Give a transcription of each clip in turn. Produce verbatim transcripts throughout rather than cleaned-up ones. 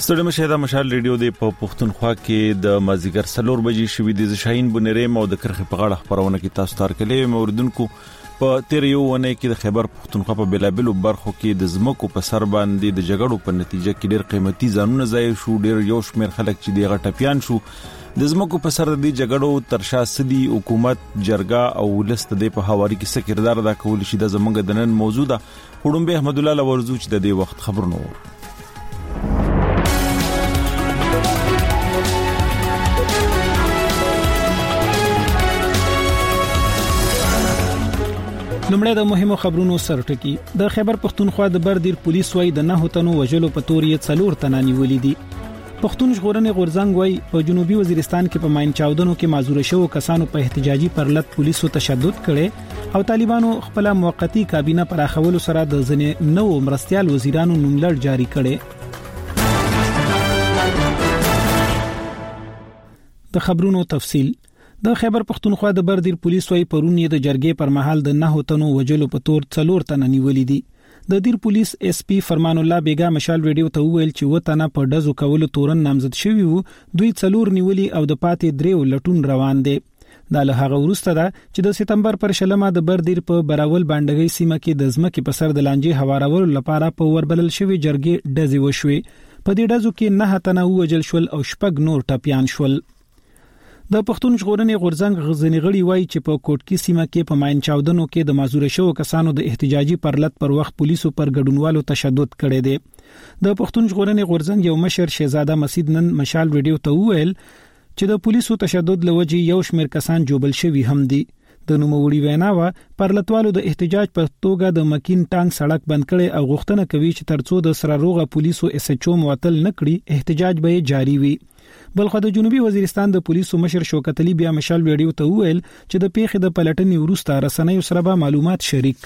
ستړي مشه د مشال ریډیو د پښتونخوا کې د مازیګر سلور بجې شوې د شاهین بنریم او د کرخې په غاړه خبرونه کې تاسو تار کړي موردونکو په تیر یو ونه کې د خیبر پښتونخوا په بلابلو برخو کې د زمکو په سر باندې د جګړو په نتیجه کې ډېر قیمتي ځانونه ضایع شو. ډېر یو شمېر خلک چې د غټپیان شو د زمکو په سر د جګړو ترشا سدي حکومت جرګه او لست د په حواله کې څه کردار ادا کول شي د زمنګ د نن موجوده وړومبه احمد الله لورزو چې د دې وخت خبرونه و. لمړی د مهمو خبرونو سرټکی. د خیبر پښتونخوا د بردیر پولیس وای د نه هوتنو وجلو په تورې څلور تنانی ولې دي. پښتون ژغورنې غورځنګ وای په جنوبي وزیرستان کې په ماین چاودنو کې معذور شوو کسانو په احتجاجي پرلط پولیسو تشدد کړي او طالبانو خپل موقتی کابینه پراخولو سره د ځنې نو مرستيال وزیرانو نوملړ جاری کړي. د خبرونو تفصیل. د خیبر پښتونخوا د بردیر پولیس وای پرونی د جرګې پر مهال د نه هوتنو وجلو په تور څلور تنه نیولې دي. د دیر پولیس اس پی فرمان الله بیگا مشال ریډیو ته ویل چې وطنه په دزو کولو تورن نامزد شوی وو دوی څلور نیولې او د پاتې دریو لټون روان دي. دا له هغه وروسته ده چې د سپتمبر پر شلمه د بردیر په براول باندګي سیمه کې د ځمکې په سر د لانجې هوارولو لپاره په وربلل شوی جرګې دزي وشوي. په دې دزو کې نه تنه وجل شول او شپږ نور ټپيان شول. د پښتون ژغورنې غورځنګ غزنی غړي وای چې په کوټکی سیمه کې په ماین چاودنو کې د معذور شوو کسانو د احتجاجي پرلط پر وخت پولیسو پر ګډونوالو تشدد کړي دي. د پښتون ژغورنې غورځنګ یو مشر شهزاده مسعود نن مشال ویډیو ته وویل چې د پولیسو تشدد لوجي یو شمېر کسان جوبل شوی هم دي. د نوموړي ویناوه پرلطوالو د احتجاج په توګه د مکین ټانک سړک بند کړي او غوښتنه کوي چې ترڅو د سره روغه پولیسو اس ایچ او معطل نکړي احتجاج به جاری وي. بلخو د جنوبي وزیرستان د پولیسو مشر شوکت علي بیا مشال ویډیو ته ویل چې د پیښې د پلټنې وروسته رسنیو سره به معلومات شریک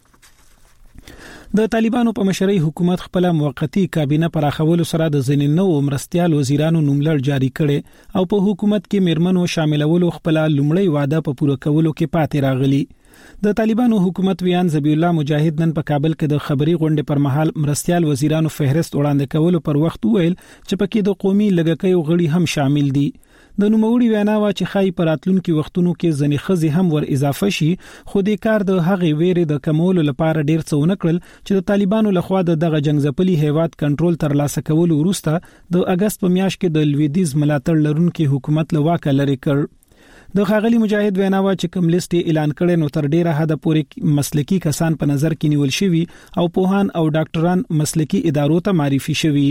کړي. د طالبانو په مشرۍ حکومت خپل موقتی کابینه پراخولو سره د ځینې نو مرستيال وزیرانو نوملړ جاری کړي او په حکومت کې میرمنو شاملولو خپل لومړی وعده په پوره کولو کې پاتې راغلي. د طالبانو حکومت ویان ذبی الله مجاهد نن په کابل کې د خبري غونډې پر مهال مرستيال وزیرانو فهرست وړاندې کولو پر وخت ویل چې پکې د قومي لګکې غړي هم شامل دي. د نوموړي وینا وا چې خای پراتلونکو وختونو کې ځنې خزي هم ور اضافه شي خو د کار د هغې ویرې د کمولو لپاره ډیر څه ونکړل چې د طالبانو لخوا دغه جنگ ځپلي هیواد کنټرول تر لاسه کول وروسته د اگست په میاشت کې د لویدیز ملاتړ لرونکو حکومت لواکه لري کړ. د خاغلی مجاهد ویناوه چې کوم لیست اعلان کړي نو تر ډیره حد پورې مسلکی کسان په نظر کې نیول شوی او پوهان او ډاکټران مسلکی ادارو ته معرفي شوی.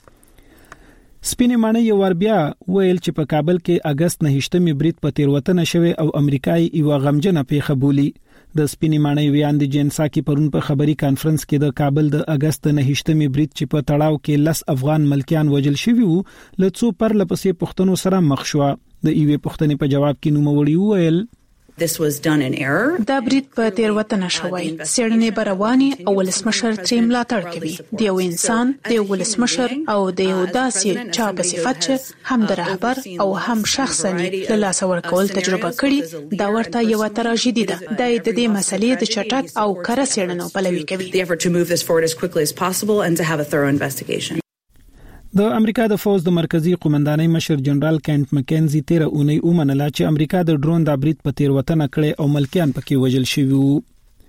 سپینې معنی یو ور بیا ویل چې په کابل کې اگست نهشتمې برید په تیروتنه شوی او امریکایي یو غمجنه پیښه بولی. د سپینې معنی ویان د جنسا کې پرون په خبري کانفرنس کې د کابل د اگست نهشتمې برید چې په تړاو کې لس افغان ملکیان وجل شوی وو لڅو پر لپسې پښتنو سره مخ شو. د ایوې پښتنې په جواب کې نوموړي وویل This was done in error. دا برید په تیروتنه شوی. سړنې برواني او ولسمشر ترې ملاتړ کوي. د یو انسان، د یو ولسمشر او د یو داسې چا په صفت چې هم د رهبر او هم شخصني له لاس ورکول تجربه کړي دا ورته یو تراژیدي ده. د دې مسلې د چټک او کره سړنو پلوي کوي. The effort to move this forward as quickly as possible and to have a thorough investigation. د امریکا د فوز د مرکزی قومندانۍ مشر جنرال کینټ مکینزي تیر اونۍ ومنله چې امریکا د ډرون د برید په تیروتنه کړې او ملکیان پکې وجل شوي وو.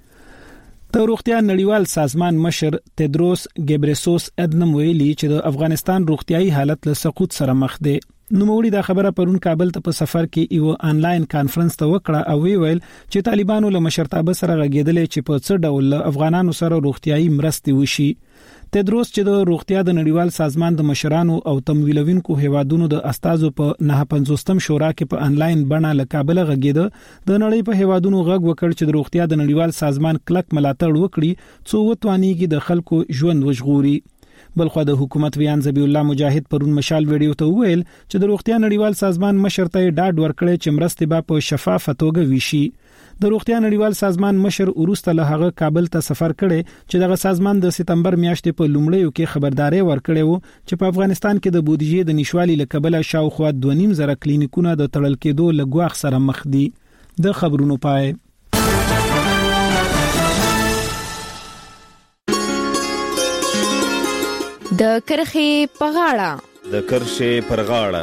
د روغتیا نړیوال سازمان مشر تدروس ګبرسوس ادنم ویلي چې د افغانستان روغتيایي حالت له سقوط سره مخ دی. نوموړي دا خبره پرون کابل ته په سفر کې یو آنلاین کانفرنس ته وکړه او ویل چې طالبانو له مشرتابه سره غږیدل چې په څه ډول افغانانو سره روغتيایي مرستې وشي. تدروس چې د روغتیا د نړیوال سازمان د مشرانو او تمویلونکو هیوادونو د استازو په نه پنځوستم شورا کې په آنلاین بڼه له کابل غږیده د نړۍ په هیوادونو غږ وکړ چې د روغتیا د نړیوال سازمان کلک ملاتړ وکړي څو وتوانیږي د خلکو ژوند وژغوري. بلخو د حکومت ویان ذبی الله مجاهد پرون مشال ویډیو ته ویل چې د روغتیا نړیوال سازمان مشر ته ډاډ ورکړي چې مرستې به په شفافه توګه وشي. د روغتیا نړیوال سازمان مشر وروسته له هغه کابل ته سفر کړي چې دغه سازمان د سپتمبر میاشتې په لومړیو کې خبرداري ورکړې وو چې په افغانستان کې د بودیجې د نشوالي لکبله شاوخوا دوه نیم زره کلینیکونه د تړل کېدو لګواخ سره مخ دي. د خبرونو پای. د کرخې په غاړه د کرښې پر غاړه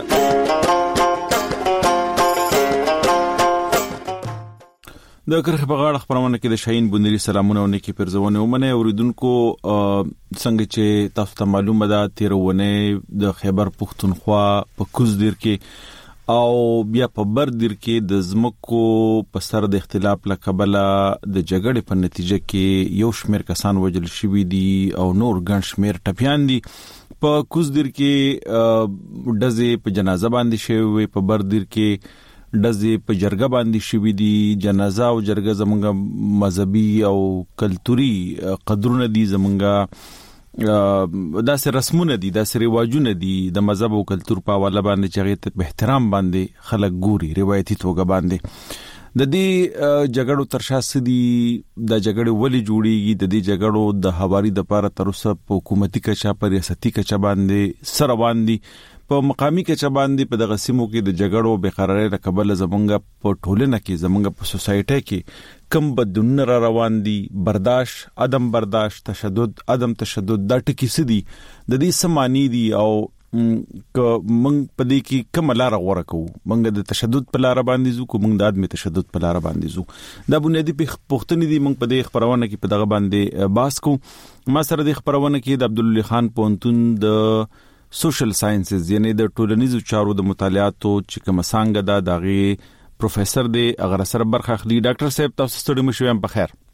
د کرخې په غاړه خبرونه کې د شاهین بونری سلامونه او نیکی پرزونه ومنه اوریدونکو څنګه چې تاسو ته معلومه ده تیرونه د خیبر پختونخوا په کوزدیر کې او بیا په بردیر کې د زمکو په سر د اختلاف لکبله د جګړې په نتیجه کې یو شمېر کسان وژل شوي دي او نور ګڼ شمېر ټپیان دي په کوزدیر کې ډزې په جنازه باندې شوی په بردیر کې دزې په جرګه باندې شوې دي جنازه او جرګه زمونږ مذهبي او کلتوري قدرونه دي زمونږ داسې رسمونه دي داسې رواجونه دي د مذهب او کلتور په حواله باندې چې هغه ته احترام باندې خلک ګوري روایتي توګه باندې د دې جګړو ترشا سدي د جګړې ولې جوړیږي د دې جګړو د حواري د پاره تر اوسه په حکومتي کچا پر ریاستي کچا باندې سره باندې په مقامی کچا باندې په دغه سیمو کې د جګړو بې قرارۍ له کبله زمونږ په ټولنه کې زمونږ په سوسایټي کې کم بدلونونه را روان دي برداشت عدم برداشت تشدد عدم تشدد دا ټکي سدي د دې سمانی دي او ک موږ په دې کې کوم لار غوړه کوو موږ د تشدد په لار باندې زو کوم د ادمي تشدد په لار باندې زو دا بنیادی پوښتنې دي موږ په دې خبرونه کې په دغه باندې باس کو ما سره د خبرونه کې د عبدالله خان پونتون د سوشل ساينسز یعنی د ټولنیزو چارو د مطالعاتو چې کوم څنګه دا دغه پروفیسور دی اگر سره برخه اخلي ډاکټر صاحب تاسو ستړي مشو یم په خیر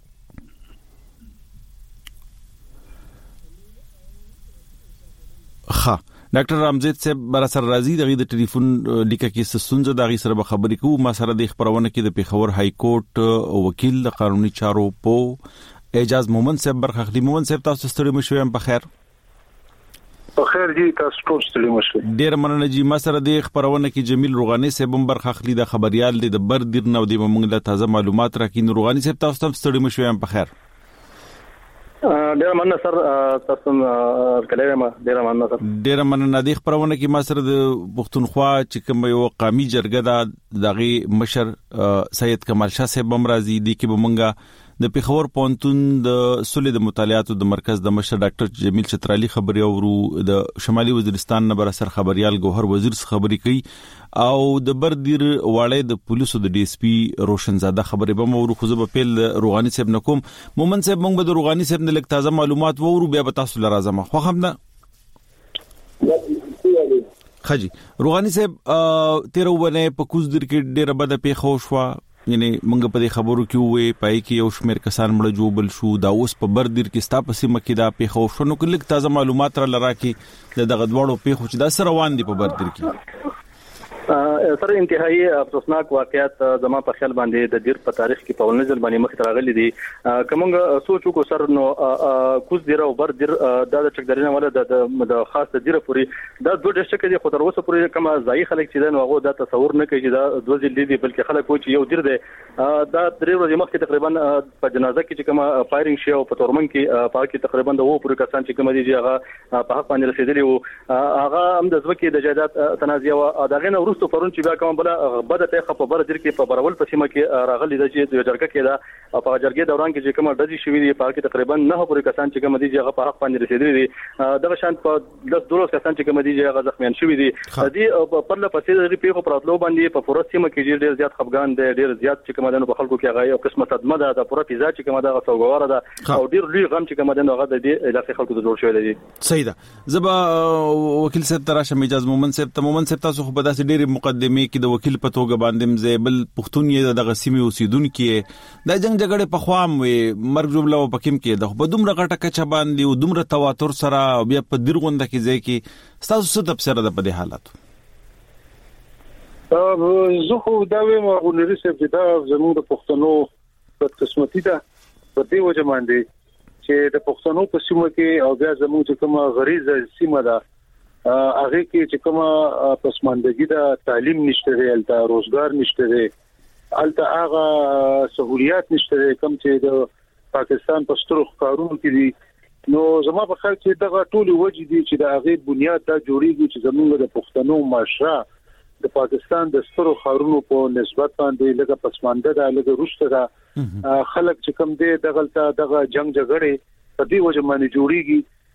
ښه ډاکټر رامزید صاحب بر سره راځي دغه د ټلیفون لیکه کې سسونځه دغه سره به خبرې کوو ما سره د خبرونه کې د پیښور های کورټ وکیل د قانوني چارو په اعجاز مومن صاحب برخه اخلي مومن صاحب تاسو ستړي مشو یم په خیر په خیر جی تاسو ټول ستړي مشو ډیر مننه جی ما سره د خبرونه کې جمیل روغانی صاحب هم برخه اخلي د خبريال د بردیر نو د موږ له تازه معلومات راکین روغانی صاحب تاسو هم ستړي مشو یم په خیر ډیر مننه سر تاسو کله ما ډیر مننه سر ډیر مننه د خبرونه کې ما سره د پښتونخوا چې کوم یو قومي جرګه د دغه مشر سید کمال شاه صاحب هم راځي د کې بمنګا د پیښور پونتون د سولې د مطالعاتو د مرکز د مشر ډاکټر جمیل چترالی خبري اورو د شمالي وزیرستان نه بر سر خبريال ګوهر وزیر خبري کوي او د بردیر واړې د پولیسو د ډي اس پی روشنزاده خبري به مورو خو زه په پیل روغانی صاحب نکوم مومن صاحب موږ به د روغانی صاحب نه لک تازه معلومات وورو بیا به تاسو لرازم خو هم نه خجی روغانی صاحب تیرونه په کوزدر کې ډیره بده پیښو شو یعنی موږ په دې خبرو کې وې پای کې یو شمېر کسان مړ جوړ شو دا اوس په بردیر کې ستا په سیمه کې دا پیښو شو نو کله تازه معلومات را لرا کې دغه دواړو پیښو چې دا سره روان دي په بردیر کې سره انتهایی افسوسناک واقعیت زما په خیال باندې د دیر په تاریخ کې په ولنځل باندې مخ راغلي دي کومه سوچو کو سر نو کوز دیر او بر دیر د چکدرینه ولا د خاص دیر پوری د دوه ډشکه دي خو تر اوسه پوری کومه ځای خلک چې نو هغه د تصور نه کوي چې دا دوه ځل دي بلکې خلک وایي چې یو دیر دی دا درې ورځې مخکې تقریبا په جنازه کې چې کومه فایرینګ شو په تورمن کې په کې تقریبا د وو پوری کسان چې کوم دي هغه په حق باندې رسیدلی وو هغه هم د ځوکې د جایداد تنازع او دغه نو ورستو پرون چې بیا کوم بل بده ته خپ بر در کې په برول په سیمه کې راغلي د جرګه کې دا په جرګې دوران کې چې کوم ډزې شوې دي په کې تقریبا نه پورې کسان چې کوم دي هغه په حق باندې رسیدلي دي دغه شان په داس دولس کسان چې کوم دي هغه زخمیان شوې دي دي په لپاره پسې د پیښو پراتلو باندې په پوره سیمه کې ډېر زیات خفګان دي ډېر زیات چې کوم د خلکو کې هغه یو قسمه صدمه ده د پوره فضا چې کوم د سوګواره ده او ډېر لوی غم چې کوم د هغه د علاقې خلکو ته جوړ شوی دي صحیح ده زبا وکیل صاحب تراشه اجازه مومن صاحب ته مومن صاحب تاسو خو په داسې ډېر مقدمه کې د وکیل په توګه باندې زیبل پښتون یې د غسیمي اوسیدونکو د جنگ جګړه په خوام وي مرګ جوړلو پکیم کې د په دومره غټه کچا باندې او دومره تواتر سره بیا په دیرغونده کې ځای کې تاسو څه تفسیر ده په دې حالت زه خو دا وایم او نری سپ دا زموږ د پښتنو په قسمتي ده په دې وجه باندې چې د پښتنو په سیمه کې او بیا زموږ کومه غریزه سیمه ده هغه کې چې کومه پسماندګي ده تعلیم نشته دی الته روزګار نشته دی الته هغه سہولیات نشته دی کوم چې د پاکستان په سترو ښکارونو کې دي نو زما په خیال کې دغه ټول وجې دي چې د هغه بنیاد دا جوړیږي چې زموږ د پښتنو معاشره د پاکستان د سترو ښارونو په نسبت باندې لږه پسمانده ده لږه روسته ده خلک چې کوم دي دغه دغه جنگ جګړې په دې وجه باندې جوړیږي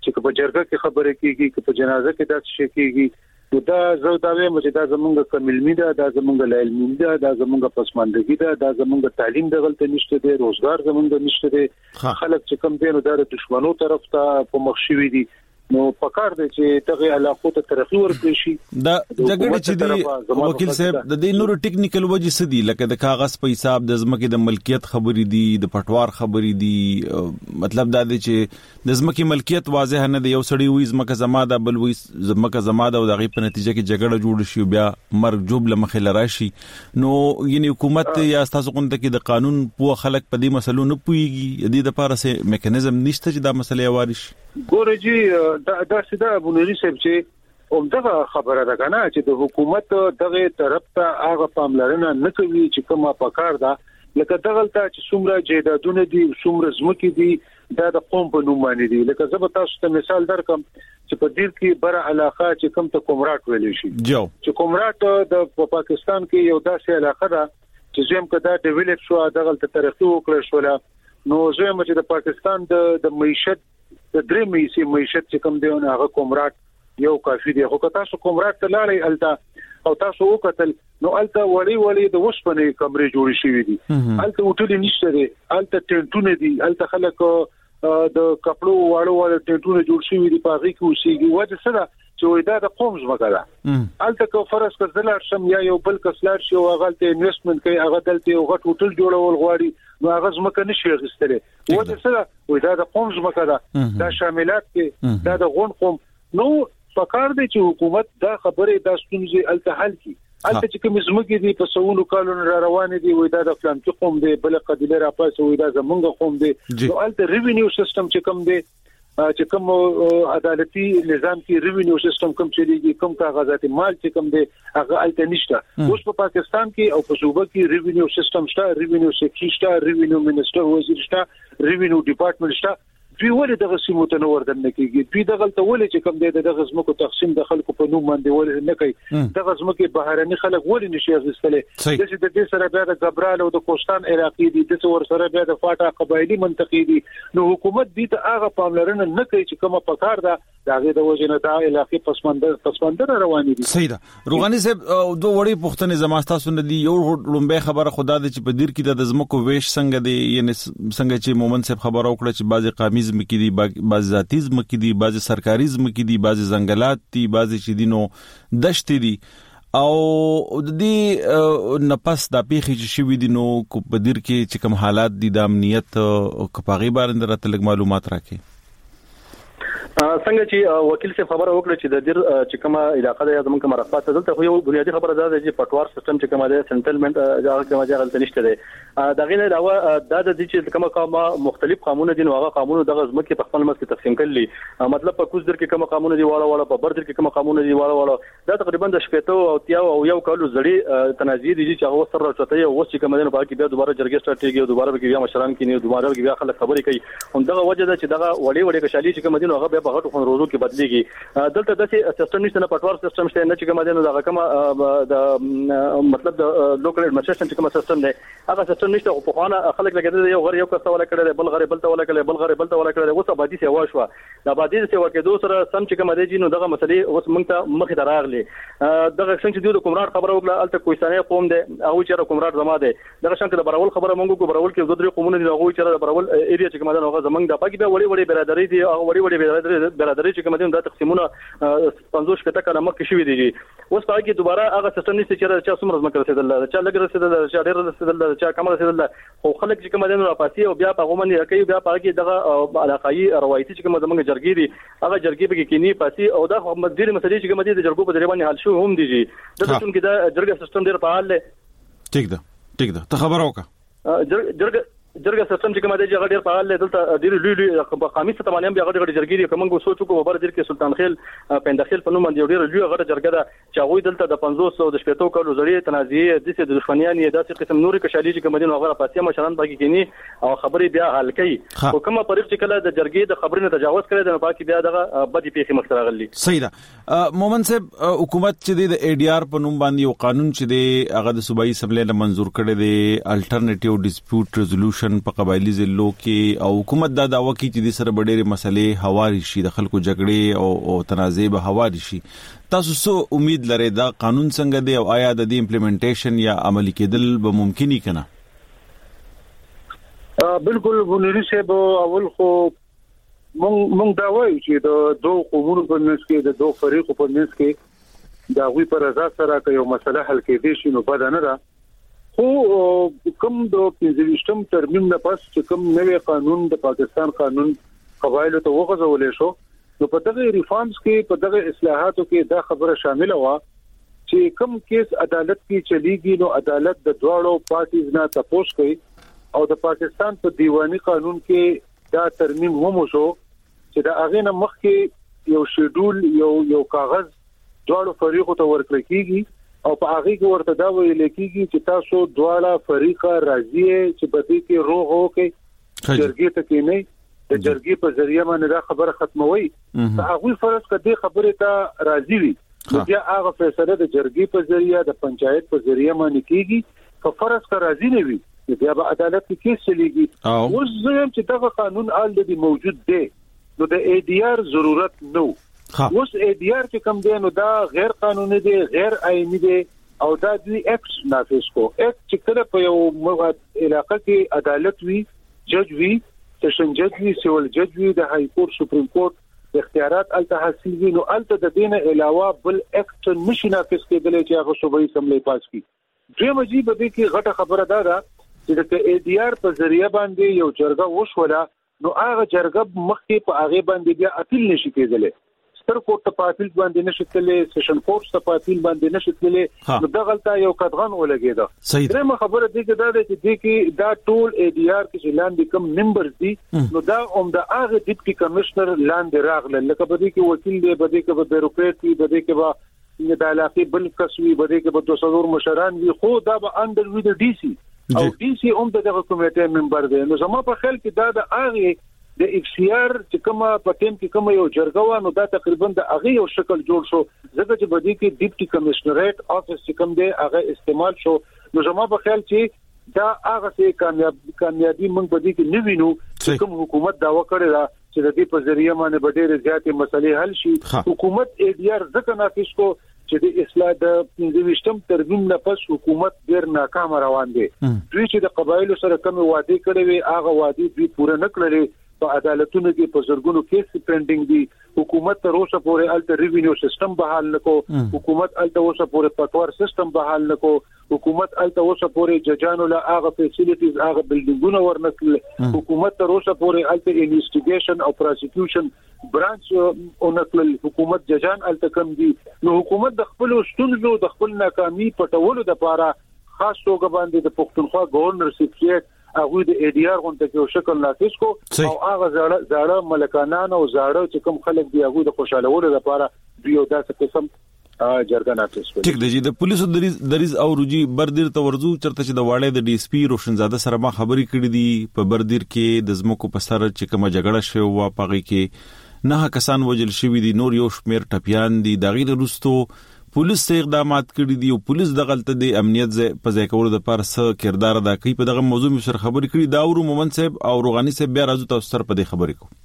چې په جرګه کې خبره کیږي چې په جنازه کې داسې شي کیږي دا زه دا وایم چې دا زمونږ کملمی ده دا زمونږ لایلمی ده دا زمونږ پسماندګي ده دا زمونږ تعلیم دغلت نشته دی روزګار زمونږ نشته دی خلک چې کم دي نو د دشمنو طرف ته په مخشوي دي نو پکار دی چې دغه علاقو ته ترقی ورکړي شي دا جګړه چې دی وکیل صاحب د دې نورو ټیکنیکل وجې سدي لکه د کاغذ په حساب د زمکه د ملکیت خبرې دي د پټوار خبرې دي مطلب دا دی چې د زمکه ملکیت واضح نه دی یو سړی وي زمکه زما ده بل وي زمکه زما ده او دغه په نتیجه کې جګړه جوړ شي بیا مرګ جوب لمخه لراشي نو یعنی حکومت یا تاسو کوم ته کې د قانون په خلک په دې مسلو نه پويږي د دې لپاره سه میکانیزم نشته چې دا مسله وارش ګورجی دا دا سیده ابونری صاحب چې اومدغه خبره ده کنه چې د حکومت دغه طرف ته هغه پاملرنه نه کوي چې کومه پکار ده لکه دغه ته چې څومره جیدادونه دي څومره زمکې دي دا د قوم په نوم باندې دي لکه زه به تاسو ته مثال درکم چې په دیر کې بر علاقه چې کوم ته کومراټ ویل شي جو چې کومراټ د پاکستان کې یو داسې علاقه ده چې زم کدا ډیولپ شو دغه ته ترقی وکړه شو نو زم چې د پاکستان د د معیشت د درې میسي معیشت چې کوم دیونه هغه کومراټ یو کافي دی خو تاسو کومراټ ته لاړې الته او تاسو وکتل نو الته وړي وړي د وسپنې کمرې جوړې شوې دي الته وټلې نشته دي الته ټنټونه دي الته خلک د کپړو واړو واړو ټنټونه جوړ شوي دي په هغه کې اوسېږي وجه څه ده چې وای دا د قوم ځمکه ده الته کو فرض کړه دلار شم یا یو بل کسلار شي او هغه ته انویسټمنټ کوي هغه دلته یو غټ هوټل جوړول غواړي نو هغه ځمکه نشي غستره وجه څه ده وای دا د قوم ځمکه ده دا شاملات کې دا د غون قوم نو پکار دی چې حکومت دا خبره د ستونزې الته حل کړي الته چې کوم زموږ دي په سونو کالونو را روان دي وای دا د فلان کې قوم دی بل قبيله را پاسه وای دا زمونږ قوم دی نو الته ریوینیو سیستم چې کوم دی چې کوم عدالتي نظام کې ریوینیو سیستم کوم چلیږي کوم کاغذات مال چې کوم دی هغه الته نشته اوس په پاکستان کې او په صوبه کې ریوینیو سیستم شته ریوینیو سیکټری شته ریوینیو منسٹر وزیر شته ریوینیو ډپارټمنټ شته دوی ولې دغه سیمو ته نور دن نه کیږي دوی دغه ته ولې چې کوم دی دغه زمکو تقسیم د خلکو په نوم باندې ولې نه کوي دغه زمکو بهراني خلک ولې نشي غوښتل د دې سره بیا د غبرال او د کوستان علاقې دي د څور سره بیا د فاټا قبایلی منطقې دي نو حکومت دې ته هغه پاملرنه نه کوي چې کومه پکار ده دغه د وجنه دا علاقې پسمندر پسمندر روانې دي صحیح ده روغانی صاحب دوه وړي پښتنې زماستا سن دي یو لومبه خبره خدا دې چې په دیر کې د زمکو ویش څنګه دي یعنی څنګه چې مومن صاحب خبره وکړه چې بعضی قامیز مکی دي بعض ذاتی مکی دي بعض سرکاري مکی دي بعض ځنګلات دي بعض چې دینو دشت دي او د دې نفس د پیخي چې شوی دي نو کو په دیر کې چې کوم حالات دي د امنیت او کپاغي باندې راته لګ معلومات راکې څنګه چې وکیل صاحب خبره وکړه چې د دیر چې کومه علاقې د زمونږ مرافات دلته خو یو بنیادی خبره ده چې پټوار سیستم چې کومه ده سنټلمنت هغه کومه ځای غلط نشته ده دغه نه علاوه دا د دې چې کومه کومه مختلف قانون دي نو هغه قانون دغه زمکه په خپل مس کې تقسیم کړي مطلب په کوز در کې کومه قانون دي واړه واړه په بر در کې کومه قانون دي واړه واړه دا تقریبا د شپږ او تیا او یو کالو زړی تنازعي دي چې هغه سره راځي او چې کومه نه پاکي بیا دوباره جرګه سټارټ کیږي دوباره بیا مشران کې نه دوباره بیا خلک خبرې کوي هم دغه وجه ده چې دغه وړي وړي کشالي چې کومه دي نو هغه بیا په غټو خنروزو کې بدليږي دلته د سیستم نشته نه پټوار سیستم شته نه چې کومه دي نو دغه کومه د مطلب د لوکل ایڈمنسټریشن چې کومه سیستم دی هغه سیستم نشته او په خانه خلک لګیدل یو غری یو کس ولا کړي بل غری بل ته ولا کړي بل غری بل ته ولا کړي اوس آبادی سیوا شو د آبادی سیوا کې دوه سره سم چې کومه دي نو دغه مسلې اوس موږ ته مخې ته راغلي دغه څنګه چې د کومراټ خبره وکړه الته کوستاني قوم دی او چې کومراټ زما دی دغه څنګه د برول خبره موږ کو برول کې دوه درې قومونه دي هغه چې د برول ایریا چې کومه ده هغه زمنګ د پاکي به وړي وړي برادری دي هغه وړي وړي برادری برادری چې کومه دي د تقسیمونه پنځوس کته کله مکه شوې دي اوس پاکي دوباره هغه سیستم نشته چې چا څومره مکه رسیدل چې لګ رسیدل چې ډېر رسیدل چې کم رسیدل خو خلک چې کومه دي نو پاسي او بیا په غومنه کوي بیا پاکي دغه علاقايي روایتي چې کومه زمنګ جرګي دي هغه جرګي به کې ني پاسي او د مدیر مسلې چې کومه دي د جرګو په ځای باندې حل شو هم دي د څون کې د جرګه سیستم ډېر فعال دی ټیک ده ټیک ده ته خبر اوکه جرګه جرګه سیستم چې کومه دی چې غډیر فعال دی دلته ډېر لوی لوی په قامي ستمانه هم بیا غډ غډ جرګې دي کومه سوچو کو بر ځر کې سلطان خیل پندخیل په نوم باندې ډېر لوی غډ جرګه ده چې هغه دلته د پنځوس او د شپږ کلو زړې تنازعي د سې د دښمنیان یې داسې قسم نوري کشالي چې کومه دي نو هغه پاتې مشران باقي کینی او خبرې بیا حل کوي او کومه پرېخ چې کله د جرګې د خبرې نه تجاوز کړي د باقي بیا دغه بدی پیخي مخ راغلي صحیح ده مومن صاحب حکومت چې د ای ډی آر په نوم باندې یو قانون چې دی هغه د صوبایي اسمبلی له منزور کړي دی الټرنیټیو ډیسپیوټ ریزولوشن ریزولوشن په قبایلی ضلعو کې او حکومت دا دعوه کوي چې د سره ډېرې مسلې هواري شي، د خلکو جګړې او او تنازع به هواري شي. تاسو څه امید لرئ دا قانون څنګه دی او آیا د دې امپلیمنټیشن یا عملي کېدل به ممکن کنا؟ بالکل ونری صاحب، اول خو مونږ مونږ دا وایو چې د دوه قومونو په منځ کې د دوه فریقو په منځ کې دا غوي پر رضا سره که یو مسله حل کېدې شي نو بد نه ده. خو کوم د پنځه ترمیم نه پس چې کوم نوې قانون د پاکستان قانون قبایلو ته وغځولې شو، نو په دغه ریفارمز کې په دغه اصلاحاتو کې دا خبره شامل و چې کوم کیس عدالت کې چلیږي نو عدالت د دواړو پارټیز نه تپوس کوي او د پاکستان په دیوانی قانون کې دا ترمیم هم وشو چې دا هغه نه مخکې یو شیډول یو یو کاغذ دواړو فریقو ته ورکړل کیږي او په هغه کې ورته دا ویل کیږي چې تاسو دواړه فریقه راځي چې په دې کې روغ هوکي جرګې ته کې نه د جرګې په ذریعہ باندې دا خبره ختموي. هغه فرض کړي خبره ته راځي وي بیا هغه فیصله د جرګې په ذریعہ د پنچایت په ذریعہ باندې کیږي. که فرض کړي راځي نه وي بیا به عدالت کې کیس چلیږي. اوس زم چې دا قانون آلریډي موجود دی نو د ای ډی آر ضرورت نو. اوس ای ډی آر چې کوم دی نو دا غیر قانوني دی، غیر آئینی دی او دا د ایکټ نافذ کو. ایکټ چې کله په یو علاقه کې عدالت وی، جج وی، سیشن جج وی، سیول جج وی، د های کورټ سپریم کورټ اختیارات الته حاصل وي نو الته د دینه علاوه بل ایکټ نشي نافذ کېدلی چې هغه صوبایي اسمبلی پاس کړي. دوی مجيب به کې غټه خبره ده چې د ای ډی آر په ذریعہ باندې یو جرګه وشوله نو هغه جرګه مخکې په هغه باندې بیا اپیل نشي کېدلی. ستر کورټ ته اپیل باندې نشي تللی، سیشن کورټ ته اپیل باندې نشي تللی، نو دا غلطه یو قدغن ولګیدا. درېمه خبره دی چې دا چې د کې دا ټول ای ډی آر کې چې لاندې کوم ممبرز دي نو دا هم د هغه ډیپټي کمشنر لاندې راغله، لکه بده کې وکیل دی، بده کې به بیروکریټ وي، بده کې به د علاقې بل کس وي، بده کې به دوه څلور مشران وي، خو دا به انډر وی د ډي سي او ډي سي هم دغه کمیټې ممبر دی. نو زما په خیال کې دا د هغه د اف سی آر چې کومه په ټیم کې کومه یو جرګه و نو دا تقریبا د هغه یو شکل جوړ شو ځکه چې بدی کې ډیپټي کمشنریټ افیس چې کوم دی هغه استعمال شو. نو زما په خیال چې دا هغه څه کامیاب کامیابی موږ بدی کې نه وینو چې کوم حکومت داوا کړی دا چې د دې په ذریعہ باندې ډېرې زیاتې مسلې حل شي. حکومت ای ډی آر ځکه نافذ کو چې د اصلاح د پنځه ترمیم نه پس حکومت ډېر ناکام روان دي. دوی چې د قبایلو سره کوم وعده کړې وي هغه وعده دوی پوره نه کړلې. په عدالتونو کې په زرګونو کیس پینډینګ دي. حکومت تر اوسه پورې الټر ریوینیو سیستم بحال نکو، حکومت الټر اوسه پورې پټوار سیستم بحال نکو، حکومت الټر اوسه پورې ججانو له هغه فیسیلیټیز هغه بلډینګونه ورنکړل، حکومت تر اوسه پورې الټر انویسټیګیشن او پروسیکیوشن برانچ اونکل، حکومت ججان الټر کم دي. نو حکومت د خپل ستونزو د خپل ناکامي پټولو لپاره خاص توګه باندې د پښتونخوا گورنر سیکریټ هغه د ای ډی آر غونډه کې شکل نافذ کو او هغه زړه زړه ملکانان او زړه چې کوم خلک دی هغه د خوشالولو لپاره دوی او داسې قسم جرګه نافذ کړي. ټیک دی د پولیسو دریز دریز او روجي بردیر ته ورزو چرته چې د واړې د ډي اس پی روشنزاده سره ما خبرې کړې دي په بردیر کې د زمکو په سر چې کومه جګړه شوه وا پغې کې نه کسان وجل شوی دي، نور یو شمیر ټپیان دي. د غیر رستو پولیس ته اقدامات کړي دي او پولیس د غلطه د امنیت په ځای کولو د پر څه کردار ادا کوي. په دغه موضوع مې سره خبرې کړې دا ورو مومن صاحب او روغانی صاحب بیا راځو تاسو سره په دې خبرې کو.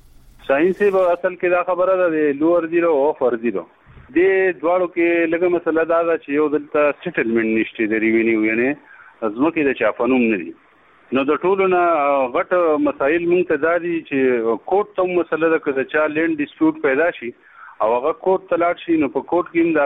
ساينسي به اصل کې دا خبره ده د لوور زیرو او فر زیرو د دواړو کې لږه مسله دا ده چې یو دلته سټلمنټ نشته د ریوینیو یعنی ازمکه د چافنوم نه دي. نو د ټولو نه غټ مسایل مونږ ته دا دي چې کوټ ته مسله ده که چا لینډ ډیسپیوټ پیدا شي او هغه کوټ ته لاړ شي نو په کوټ کې هم دا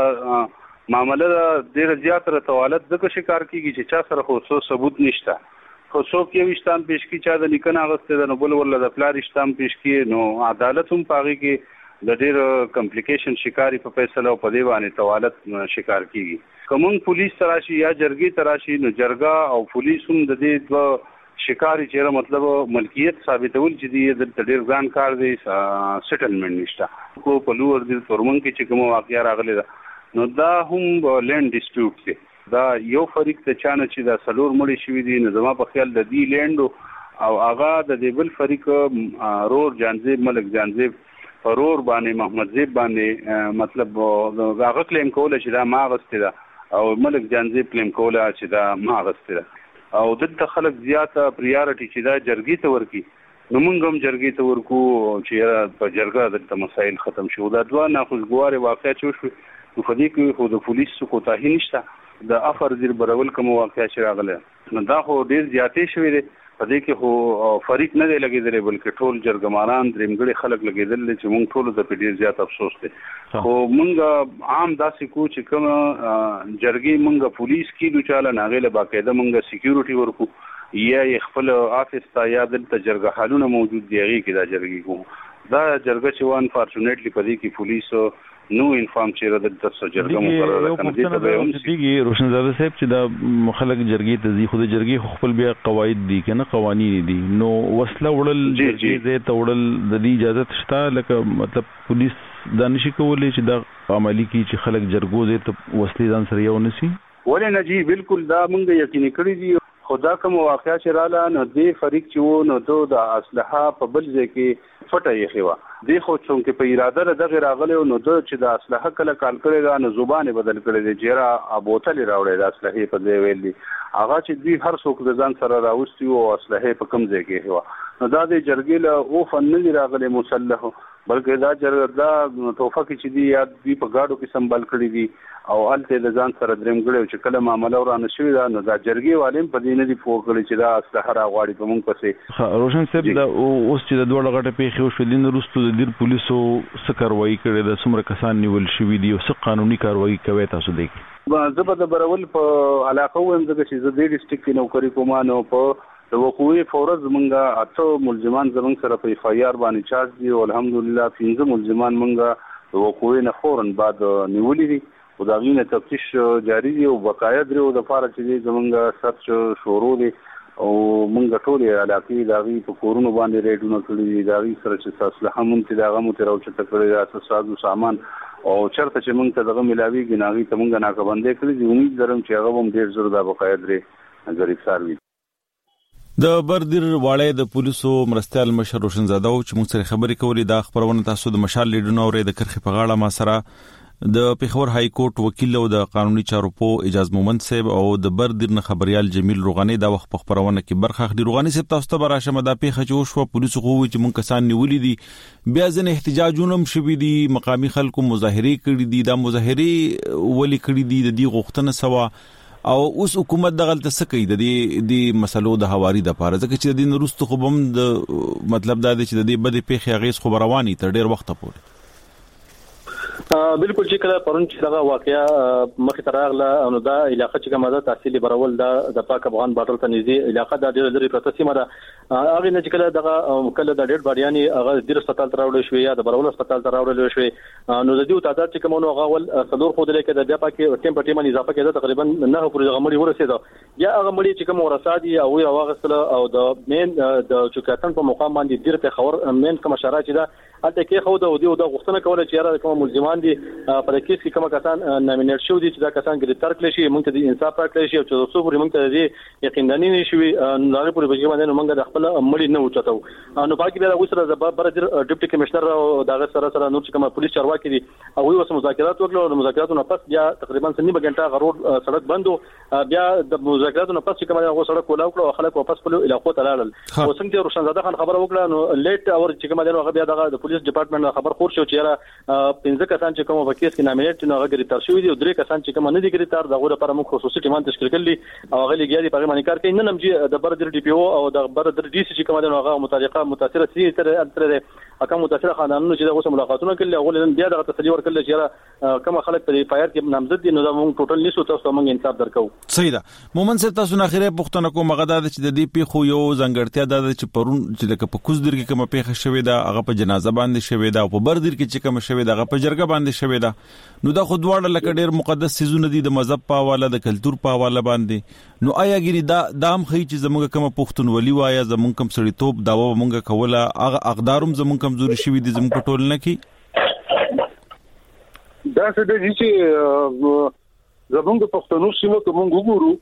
غي معاملې ډېر زیات رتوالت ځکه شکار کیږي چې چا سره خو څه ثبوت نشته، خو څوک یو وشتان پیش کی چا د لیکنه غسته د نو بل ول د پلار شتام پیش کی نو عدالت هم پاږي کې د ډېر کمپلیکیشن شکاري په فیصله او په دی باندې توالت شکار کیږي. کوم پولیس تراشي یا جرګي تراشي نو جرګه او پولیس هم د دې دو شکاري چیرې مطلب ملکیت ثابتول چې دی د ډېر ځان کار دی سټلمنټ نشته کو په لور د فورمن کې چې کوم واقعیا راغلی نو دا هم لینډ ډیسپیوټ دی. دا یو فریق ته چانه چې دا سلور مړي شوی دي نو زما په خیال د دې لینډ او هغه د دې بل فریق رور جانزیب ملک جانزیب فرور باندې محمد زیب باندې مطلب هغه کلیم کوله چې دا ما غسته ده او ملک جانزیب کلیم کوله چې دا ما غسته ده. او دلته خلک زیاته پریارټي چې دا جرګي ته ورکی نو موږ هم جرګي ته ورکو چې په جرګه دلته مسایل ختم شي. دا دوه ناخوشګوارې واقعیت شو نو په دې کې خو د پولیسو کوتاهي نشته د افر زیر برول کوم واقعیت راغله نو دا خو ډیر زیاتې شوې ده. په دې کې خو فریق نه دی لګېدلی بلکې ټول جرګماران درېمګړي خلک لګېدل چې موږ ټول د ډیر زیات افسوس دی. خو موږ عام داسې کو چې کوم جرګې موږ پولیس کیلو چاله ناغله باقاعده موږ سکیورټي ورکو یا خپل افیس ته یا دلته جرګه حالونه موجود دی هغه کې دا جرګې کوو دا جرګه چې وان فارچونټلی په دې کې پولیسو نو انفارم چې د تاسو جرګه مقرره کړه دې ته به هم دیږي روشنزاده صاحب چې دا خلک جرګې ته ځي خو د جرګې خپل بیا قواعد دي کنه قوانين دي نو وسله وړل جرګې دې ته وړل د دې اجازه شته لکه مطلب پولیس دا نشي کولای چې دا عملی کی چې خلک جرګو دې ته وسلې ځان سره یو نسی ولې نه جی بالکل دا مونږ یقیني کړی دي. خدا کوم واقعیا چې رااله نو دې فریق چې وو نو دو د اسلحه په بل ځای کې فټه یې خوا دې خو څنګه په اراده له دغه راغله نو دو چې د اسلحه کله کال کړی دا نو زبانه بدل کړی دی جیرا ابوتل راوړی د اسلحه په ځای ویلي هغه چې دوی هر څوک د ځان سره راوستي او اسلحه په کم ځای کې هوا نو دا د جرګې له او فن نه راغله مسلح بلکې دا جرګه دا توفه کې چې دی یا دوی په گاډو کې سنبال کړی دي او الته د ځان سره درېمګړي چې کله معاملې ورانه شوې ده نو دا جرګې والیم په دې نه دی پوه کړی چې دا اسلحه راغواړي په مونږ پسې. روشن صاحب دا اوس چې د دوه لغټه پیښې وشو دین وروسته د دیر پولیسو څه کاروایی کړې ده څومره کسان نیول شوي دي او څه قانوني کاروایی کوي تاسو دی زه به د برول په علاقه ویم ځکه چې زه د ډیسټریکټ کې نوکری کوم نو په د وقوعي فورز مونږه اته ملزمان زمونږ سره په اف ای آر باندې چارج دي او الحمدلله پنځه ملزمان مونږه د وقوعي نه فورن بعد نیولې دي او دا غینه تفتیش جاری دی او بقایا درو د فار چې زمونږ سرچ شروع دي او مونږ ټول علاقې دا غي په کورونو باندې ریډونه کړی دا غي سره چې اسلحه مونږ ته دا غو تر او چې کړی دا سازو سامان او چرته چې مونږ ته دغه ملاوي ګناغي ته مونږ ناکبندې کړی دي امید لرم چې هغه هم ډیر زړه دا بقایا درې غریبسار وي. د بردیر واړې د پولیسو مرستيال مشر روشنزاده او چې موږ سره خبرې کولې دا خبرونه تاسو د مشال لیډونو اورې د کرخې په غاړه ما سره د پیښور های کورټ وکیل او د قانوني چارو په اجازه مومند صاحب او د بردیر نه خبريال جمیل روغانی دا وخت په خبرونه کې برخه اخلي. روغانی صاحب تاسو ته راشه مدا پیښه چې وشو پولیسو خو چې مونږ کسان نیولې دي بیا ځنه احتجاجونه هم شوي دي مقامی خلکو مظاهره کړي دي دا مظاهره ولې کړي دي د دې غوښتنه سوا او اوس حکومت دغه څه کوي د دې د مسلو د حواري د پاره ځکه چې د دین وروسته خو بم د مطلب دا دی چې د دې بده پیښه غیس خو رواني تر ډیر وخت پورې بالکل چې کله پرون چې دا واقعیا مخې ته راغله نو دا علاقې چې کومه ده تحصیل برول دا د پاک افغان باټل ته نږدې علاقې د ډېر لري پرته سیمه ده هغه نه چې کله دغه کله د ډېر باریاني هغه د هسپتال ته راوړل شو یا د برول هسپتال ته راوړل شو نو د دې تعداد چې کومه هغه ول څلور خو د لیکه د بیا پاکي ټیم په ټیم اضافه کېده تقریبا نه پورې هغه مړي ورسېده یا هغه مړي چې کوم ورسادي او یو واغستله او د مین د چوکاتن په مقام باندې ډیر په خبر مین کوم اشاره چې دا اته کې خو د ودی او د غوښتنه کوله چې یاره کوم ملزمان دي په دې کې کوم کسان نامینیټ شو دي چې دا کسان ګرفتار کړي شي موږ ته د انصاف راکړي شي او چې څو پورې موږ ته د یقیندنی نشوي نو هغه پورې بچی باندې موږ د خپل مړي نه وچتو نو باقي بیا وسره بر ډیپټي کمشنر او دغه سره سره نور چې کوم پولیس چارواکي دي او وي اوس مذاکرات وکړو او مذاکراتو نه پس بیا تقریبا سنې بغنټه غرور سړک بندو بیا د مذاکراتو نه پس چې کوم هغه سړک کولاو کړو خلک واپس په علاقو ته لاړل او څنګه روشنزاده خان خبر وکړه نو لیټ اور چې کوم هغه بیا دغه پولیس ډپارټمنټ خبر خور شو چې را پنځه کسان چې کوم وکیل کې نامینیټ نه غریتار شوی دي او درې کسان چې کوم نه دي غریتار دغه لپاره موږ خصوصي ټیم تشکیل کړلی او هغه لګیا دي په باندې کار کوي نن هم چې د بردر ډي پی او او د بردر ډي سي چې کوم د هغه متعلقه متاثره سي تر تر اکه متاثره خاندانونو چې دغه ملاقاتونه کړل او ولې بیا دغه تسلی ورکړل چې کوم خلک په فایر کې نامزد دي نو دا موږ ټوټل نشو تاسو موږ انصاف درکو. صحیح ده مومن صاحب تاسو نه اخیره پښتنه کوم غدا چې د دې پی خو یو ځنګړتیا ده چې پرون چې لکه په کوزدر کې کوم پیښه شوې ده هغه په جنازه باندې شوې ده او په بردر کې چې کوم شوې ده هغه په جرګه باندې شوې ده نو دا خو دواړه لکه ډېر مقدس سيزونه دي د مذهب په حواله د کلچر په حواله باندې نو آیا ګری دا دام خي چې زموږ کوم پښتونولي وایا زموږ کوم سړی توپ داوا مونږه کوله هغه اقداروم زموږ کمزوري شوی دي زموږ ټول نه کی دا څه د چې زموږ پښتنو سیمه کوم وګورو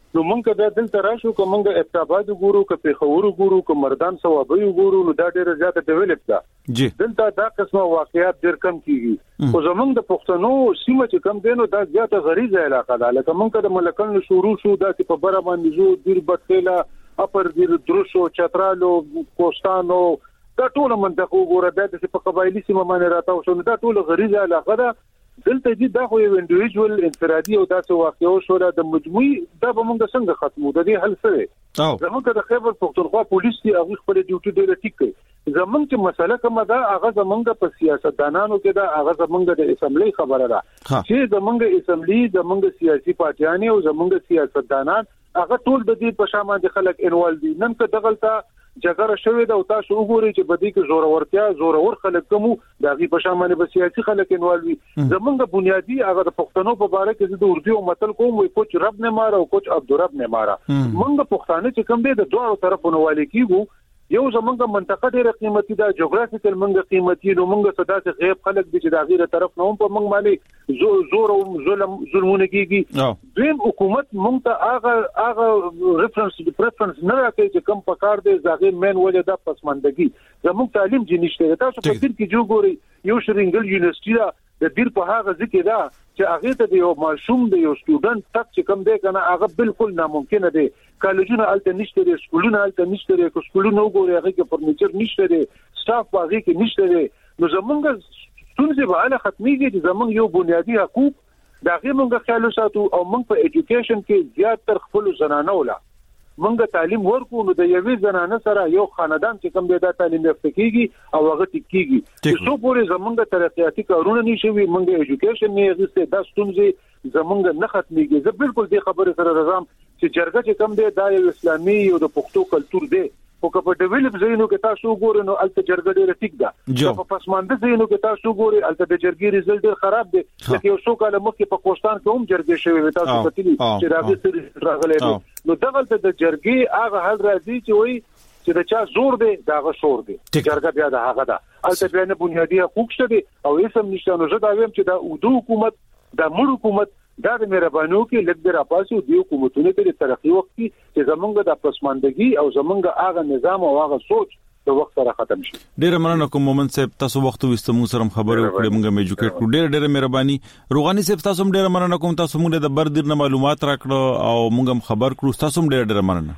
نو مونږ دا دلته راشو کوم مونږ ابتاباد ګورو ک پیښور ګورو ک مردان ثوابي ګورو نو دا ډیره زیاته ډیولپ ده جی دلته دا قسمه واقعیات ډیر کم کیږي خو زمونږ د پښتنو سیمه چې کم دینو دا زیاته غریزه علاقه ده لکه مونږ د ملکن شروع شو دا چې په بره باندې زو دیر بټلا اپر دیر دروشو چترالو کوستانو دا ټول منطقه وګوره دا چې په قبایلی سیمه باندې راټاو شو دا ټول غریزه علاقه ده دلته چې دا خو یو انډیویډوال انفرادي او داسې واقعو شو د مجموعي دا به موږ څنګه ختمو د دې حل سره زموږ د خیبر پختونخوا پولیس دی هغه خپل ډیوټي ډیره ټیک کوي زموږ چې مسله کومه ده هغه زموږ په سیاستدانانو کې ده هغه زموږ د اسمبلی خبره ده چې زموږ اسمبلی زموږ سیاسي پارټیان او زموږ سیاستدانان هغه ټول د دې په شامل دي خلک انوالو دي نن که دغلطه جګړه شوې ده او تاسو وګورئ چې بدی کې زور ورتیا زور ور خلک کوم دغه په شامل به سیاسي خلک انوالوي زمونږ بنیادی هغه د پښتنو په اړه کې د اردو متل کوم وي کوچ رب نه مار او کوچ عبدالرب نه مار مونږ پښتانه چې کوم دي د دوه طرفونو والي کیږو یو زمونږ منطقه ډیره قیمتي ده جغرافیکل مونږ قیمتي نو مونږ صدا څخه غیب خلک دي چې د غیره طرف نه هم په مونږ باندې زور او ظلم ظلمونه کیږي دویم حکومت مونږ ته هغه هغه ریفرنس پریفرنس نه راکړي چې کم پکار دي زغه مین ولې د پسماندګي زموږ تعلیم جې نشته تاسو په دې کې جو ګوري یو شرینګل یونیورسيټي دا د دیر په هغه ځکه دا چې هغه ته د یو معصوم د یو سټوډنټ تک چې کم دی کنه هغه بالکل ناممکن دی کالجونه الته نشته دي سکولونه الته نشته دي کو سکولونه وګوري هغه کې فرنیچر نشته دي سټاف باغې کې نشته دي نو زمونږ ستونزې به اله ختميږي چې زمونږ یو بنیادی حقوق دا غي مونږ خیال ساتو او مونږ په ایجوکیشن کې زیات تر خپل زنانه ولا مونږ تعلیم ورکو نو د یوې زنانه سره یو خاندان چې کوم دی دا تعلیم یافته کیږي او هغه ټیکيږي چې څو پورې زمونږ ترقیاتي کارونه نشوي مونږ ایجوکیشن نه غوښته د ستونزې زمونږ نه ختميږي زه بالکل دې خبره سره رضام چې جرګه چې کوم دی دا یو اسلامي او د پښتو کلچر دی او که په ډیولپ زینو کې تاسو ګورئ نو الته جرګه ډیره ټیک ده په پسمانده زینو کې تاسو ګورئ الته د جرګې ریزلټ ډیر خراب دی چې یو څو کال مخکې په کوستان کې هم جرګې شوې تاسو کتلی چې راغلي سره راغلي نو دغه د جرګې هغه حل راځي چې وایي چې دا چا زور دی داغه شور دی جرګه بیا د هغه ده الته بیا نه بنیادی حقوق شته او اسم نشته نو زه دا وایم چې دا اودو حکومت د مړ حکومت دا د مهربانو کې لږ د راپاسو دی حکومتونه ته ترقی وخت چې زمونږ د پسماندګي او زمونږ هغه نظام او هغه سوچ د وخت سره ختم شي. ډیر مننه کوم مومن صاحب تاسو وخت وستمو سره خبرې وکړې موږ مې ایجوکیټ کړو ډیر ډیر مهرباني روغاني صاحب تاسو هم ډیر مننه کوم تاسو موږ د بر دیر معلومات راکړو او موږ هم خبر کړو تاسو هم ډیر ډیر مننه.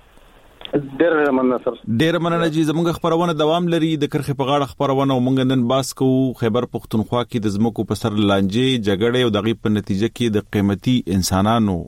ډیر مننه سر ډیر مننه جی زموږ خبرونه دوام لري د کرخه په غاړه خبرونه او موږ نن باس کوو خیبر پختونخوا کې د زمکو په سر لانجې جګړې او دغه په نتیجه کې د قیمتي انسانانو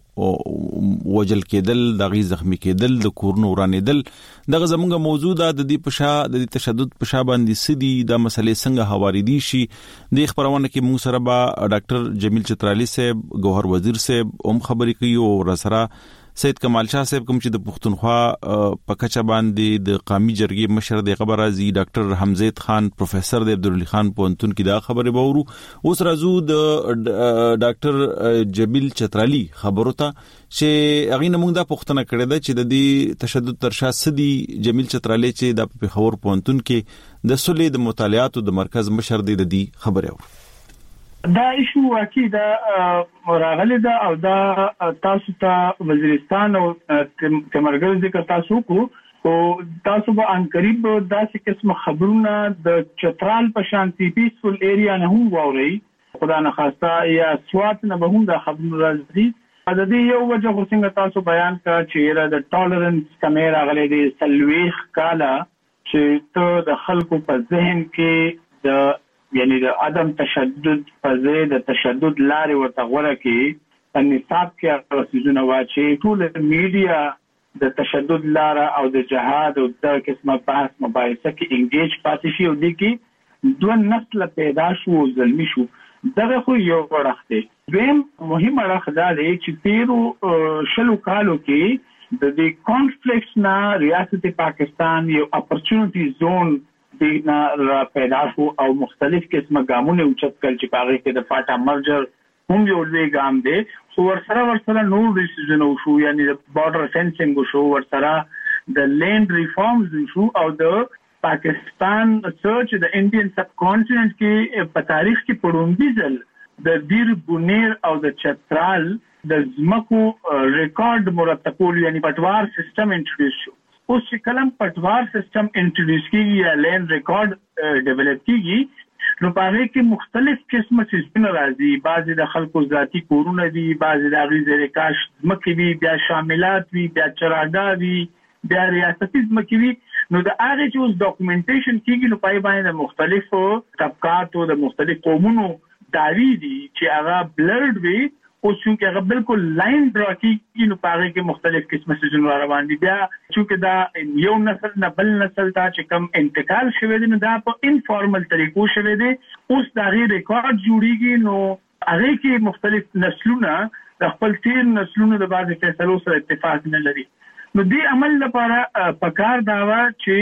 وجل کېدل دغه زخمی کېدل د کورونو ورانېدل دغه زموږ موضوع د دې په شا د تشدد په شا باندې سدي د مسلې څنګه حوالی دي شي د خبرونه کې موږ سره با ډاکټر جمیل چترالی صاحب ګوهر وزیر صاحب هم خبرې کوي او رسره سید کمال شاه صاحب کوم چې د پښتونخوا په کچا باندې د قومي جرګې مشر د خبر راځي ډاکټر حمزید خان پروفیسور د عبدالعلی خان پونتون کې دا خبره باورو اوس راځو د ډاکټر جمیل چترالی خبرو ته چې هغه نمونږ د پښتنه کړه د چې د دې تشدد تر شا سدي جمیل چترالی چې د پیښور پونتون کې د سولې د مطالعاتو د مرکز مشر دی د دې خبره و دا ایشو واقعي دا راغلی دا او دا تاسو ته وزیرستان او تمرګل ذکر تاسو کو او تاسو به ان قریب داسې قسم خبرونه د چترال په شانتي پیسفل ایریا نه هم ووري خدای نه خواسته یا سوات نه به هم دا خبرونه راځي د دې یو وجه خو څنګه تاسو بیان کړ چې د ټالرنس کمیرا غلې د سلويخ کالا چې ته د خلکو په ذهن کې د یعنی د عدم تشدد په ځای د تشدد لارې ورته غوړه کې په نصاب کې رسیدونه واچي ټول میډیا د تشدد لاره او د جهاد او د قسمه بحث مباحثه کې انګیج پاتې شي او د کې دوه نسل پیدا شو ظلمي شو دغه خو یو ورخت دی دویم مهم اړخ دا دی چې تیرو شلو کالو کې د دې کانفلیکټس نه ریاست پاکستان یو اپورچونټی زون دینا را پیدا شو او مختلف قسمه ګامونه اوچت کړل چې پاره کې د فاټا مرجر هم یو لوی ګام دی خو ورسره ورسره نور ډیسیژن شو یعنی د بارډر فینسینګ شو ورسره د لینډ ریفارمز شو او د پاکستان سرچ د انډین سب کانټیننټ کې په تاریخ کې پړوندې ځل د دیر بونیر او د چترال د زمکو ریکارډ مرتبول یعنی پټوار سیستم انټروډیوس شو. اوس چې کلم پټوار سیستم انټروډیوس کیږي یا لین ریکارډ ډیولپ کیږي نو په هغه کې مختلف قسمه سیستمونه راځي. بعضي د خلکو ذاتی کورونه دي، بعضي د غریزه ریکاش زمکې وي، بیا شاملات وي، بیا چراګا وي، بیا ریاستي زمکې وي. نو د هغه چې اوس ډاکومنټیشن کیږي نو پای باندې مختلفو طبقاتو د مختلف قومونو داوی دي چې هغه بلرډ وي او چې هغه بالکل لاین ډرا کیږي نو پاره کې مختلف قسمه سيزونه روان دي. بیا چې دا یو نسل نه بل نسل ته چې کوم انتقال شوی دی نو دا په انفارمل طریقو شوی دی. اوس دا غي ریکارډ جوړیږي نو هغه کې مختلف نسلونه د خپل تیر نسلونو د بعض فیصلو سره اتفاق نه لري. نو دې عمل لپاره پکار دا و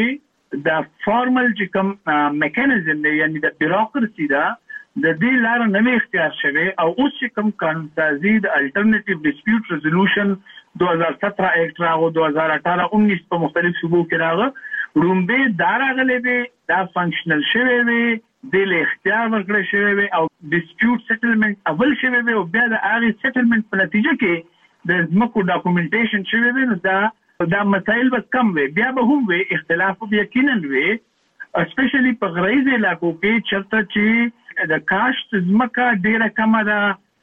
چې د فارمل چې کوم میکانیزم دی یعنی د بیروکراسي دا د دې لار نه اختیار شوه او اوس چې کوم قانون سازي د الټرنیټیو ډیسپیوټ ریزولوشن دو هزار سترہ ایکټ راغو دو هزار اٹھارہ انیس په مختلف صوبو کې راغو رومبه داراغله دی دا فنکشنل شوه وي د اختیار ورکړی شوی وي او ډیسپیوټ سیټلمنٹ اول شوی وي او بیا د هغه سیټلمنٹ په نتیجه کې د زمکو ډاکومنټیشن شوی وي نو دا دا مسایل به کم وي. بیا به هم وي اختلاف به یقینا وي اسپیشلی په غریزه علاقو کې چرته چې د کاشت زمکه ډیره کم ده،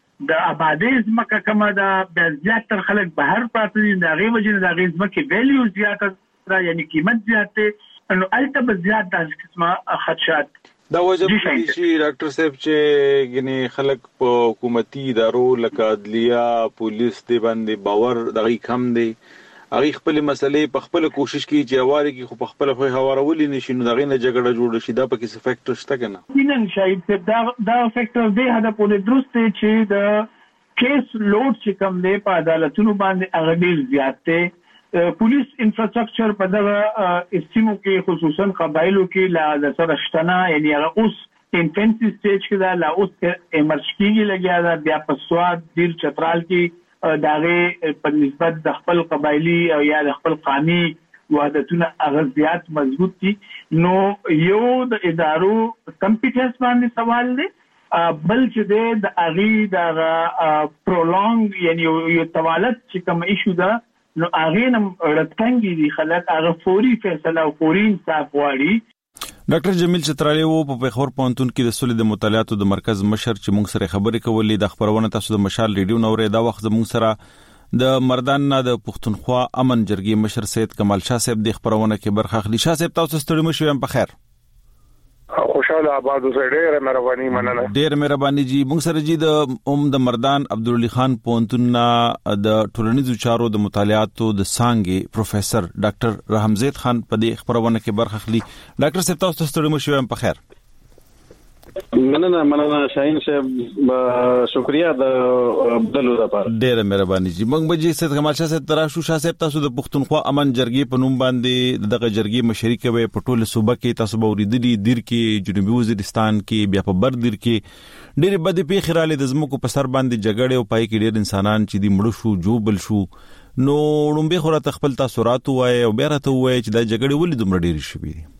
د آبادی زمکه کم ده، د زیاتره خلک بهر پاتې دي، د هغې وجې نه د هغې زمکې ویلیو زیاته ده یعنی قیمت زیات دی نو هلته به زیات داسې قسمه خدشات دا وجه په دې شي ډاکټر صاحب چې ګنې خلک په حکومتي ادارو لکه عدلیه پولیس دی باندې باور دغه کم دی، هغه خپل مسلې په خپل کوشش کوي چې اواره کې خو په خپل خو هوارولې نشي نو دغه نه جګړه جوړ شي. دا پکې څه فیکټر شته کنه؟ نن شاید دا دا فیکټر دی هدا په درست چې د کیس لوډ چې کم دی په عدالتونو باندې هغه ډیر زیات دی. پولیس انفراستراکچر په دغه استیمو کې خصوصا قبایلو کې لا د سره شتنه یعنی هغه اوس انفنسي سټیج کې دا لا اوس امرش کېږي لګیا دا بیا په سواد دیر چترال کې داغه په نسبت د خپل قبایلی او یا د خپل قومي وحدتونه هغه زیات مضبوط دي. نو یو د ادارو کمپیټنس باندې سوال دی بل چې د اغي د پرولونګ یعنی یو توالت چې کوم ایشو ده نو هغه نم رتنګي دي خلک هغه فوري فیصله او فوري انصاف غواړي. ډاکټر جمیل چترالی وو په پیښور پونتون کې د سولې د مطالعاتو د مرکز مشر چې موږ سره خبرې کولې د خبرونه تاسو د مشال ریډیو نورې دا وخت موږ سره د مردان نه د پښتونخوا امن جرګې مشر سید کمال شاه صاحب د خبرونه کې برخه اخلي. شاه صاحب تاسو ستړي مو شوم په خیر؟ خوشاله آباد اوسه ډېر مهرباني مننه. ډېر مهرباني جی. موږ سره جی د اوم د مردان عبدالعلی خان پونتون د ټولنیزو چارو د مطالعاتو د سانګي پروفیسور ډاکټر رحمزید خان په دې خبرونه کې برخه اخلي. ډاکټر صاحب تاسو ستړي مو شوم په خیر؟ مننه مننه شاهین صاحب شکریا د بدلو لپاره. ډېر مهرباني جی. موږ به جی سید کمال شاه صاحب تراشو. شاه صاحب تاسو د پښتونخوا امن جرګې په نوم باندې دغه جرګې مشري کوي په ټوله صوبه کې، تاسو به ورېدلي دیر کې جنوبي وزیرستان کې بیا په بر دیر کې ډېر بد پیښې راغلي د زموږ په سر باندې جګړې او پای کې ډېر انسانان چې دی مړ شو جوبل شو. نو لومبه خو راته خپل تاثرات وایي او بیا راته وایي چې دا جګړې ولې دومره ډېرې شوې دي؟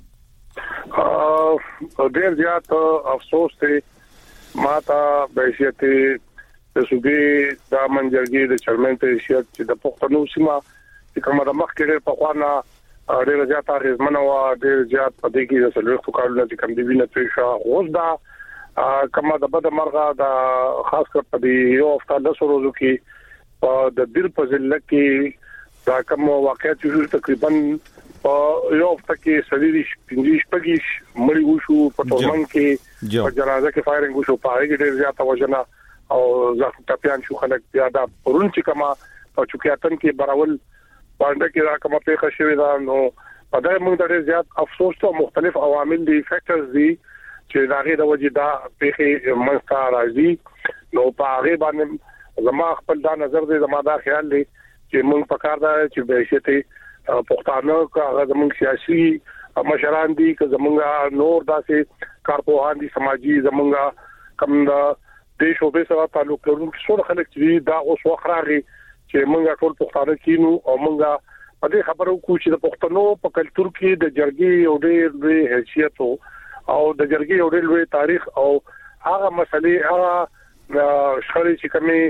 ډېر زیات افسوس دی ماته به حیثیت د صوبې د امن جرګې د چیرمن ته حیثیت چې د پښتنو سیمه چې کومه د مخکې ډېر پخوانه ډېر زیات اغېزمنه وه، ډېر زیات په دې کې د څلوېښتو کالونو چې کوم د وینې توی شوه اوس دا کومه د بده مرغه د خاص کر په دې یو هفته لسو ورځو کې د دیر په ضلع کې دا کوم واقعیت چې تقریبا یو هفته کې سړي پنځه شپږ مړي وشو په ټولمن کې په جنازه کې فایرنګ وشو په هغه کې ډېر زیاته وژنه او زخم ټپيان شو خلک بیا دا پرون چې کما په چوکیاتن کې براول باندې کې را کومه پیښه شوې ده نو په دې موږ ډېر زیات افسوس ته مختلف عوامل دي فیکټرز دي چې داغه د وجې دا پیښه منځته راځي. نو په هغه باندې زما خپل دا نظر دی زما دا خیال دی چې موږ په کار دا چې به شته پښتانه کا زموږ سیاسي مشران دي که زموږ نور داسې کارپوهان دي سماجی زموږ کوم د دیش او به سره تعلق لرونکي څو خلک چې دا اوس وخت راغی چې موږ ټول پښتانه کینو او موږ په دې خبرو کو چې د پښتنو په کلچر کې د جرګې او د حیثیت او د جرګې او د تاریخ او هغه مسلې هغه شخړې چې کومې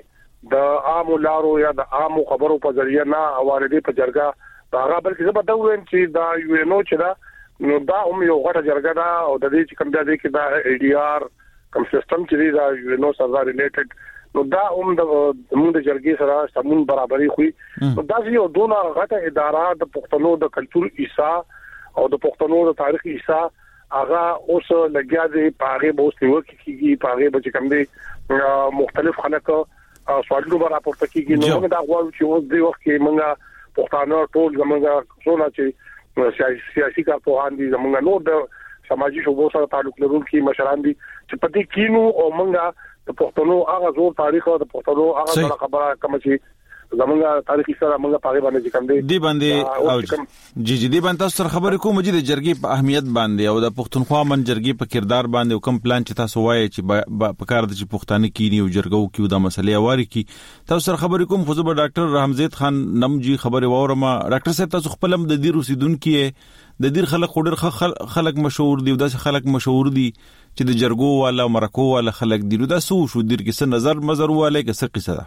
د عام لارو یا د عام خبرو په ذریعہ نه اوارېدي په جرګه هغه بلکې زه به دا وایم چې دا یو نو چې دا نو دا هم یو غټه جرګه ده او د دې چې کوم دی کې دا ای ډي آر کوم سیستم چې دی دا یو نو سره ریلیټډ نو دا هم د موږ د جرګې سره سمون برابرۍ خوي نو دا یو دونه غټه اداره د پښتنو د کلچر ایسا او د پښتنو د تاریخ ایسا هغه اوس لګیا دی پاره به اوس نیوکه کیږي پاره به چې کوم دی مختلف خلک سوالونه به راپورته کیږي نو موږ دا غواړو چې اوس د وخت کې موږ پښتانه ټول زموږ څونه چې سیاسي کارپوهان دي زموږ نور د سماجی شوبو سره تعلق لرونکي مشران دي چې پدې کینو او موږ د پښتنو هغه زور تاریخ او د پښتنو هغه خبره کوم چې زمونږه تاریخي سره موږ په اړه باندې کوم دی دی باندې او جی جی دی باندې تاسو سره خبرې کوم چې د جرګې په اهمیت باندې او د پښتونخوا من جرګې په کردار باندې او کوم پلان چې تاسو وایي چې په کار د چې پښتانه کینی او جرګو کې د مسلې اواري کې تاسو سره خبرې کوم خو زه ډاکټر رحمزید خان نمجی خبرې وورم ډاکټر صاحب تاسو خپل د دې روسیدونکو د دې خلک خوري خلک مشهور دي او داسې خلک مشهور دي چې د جرګو والا مرکو والا خلک دي نو دا سو شو دیر کې څه نظر مزر واله کې څه قصه ده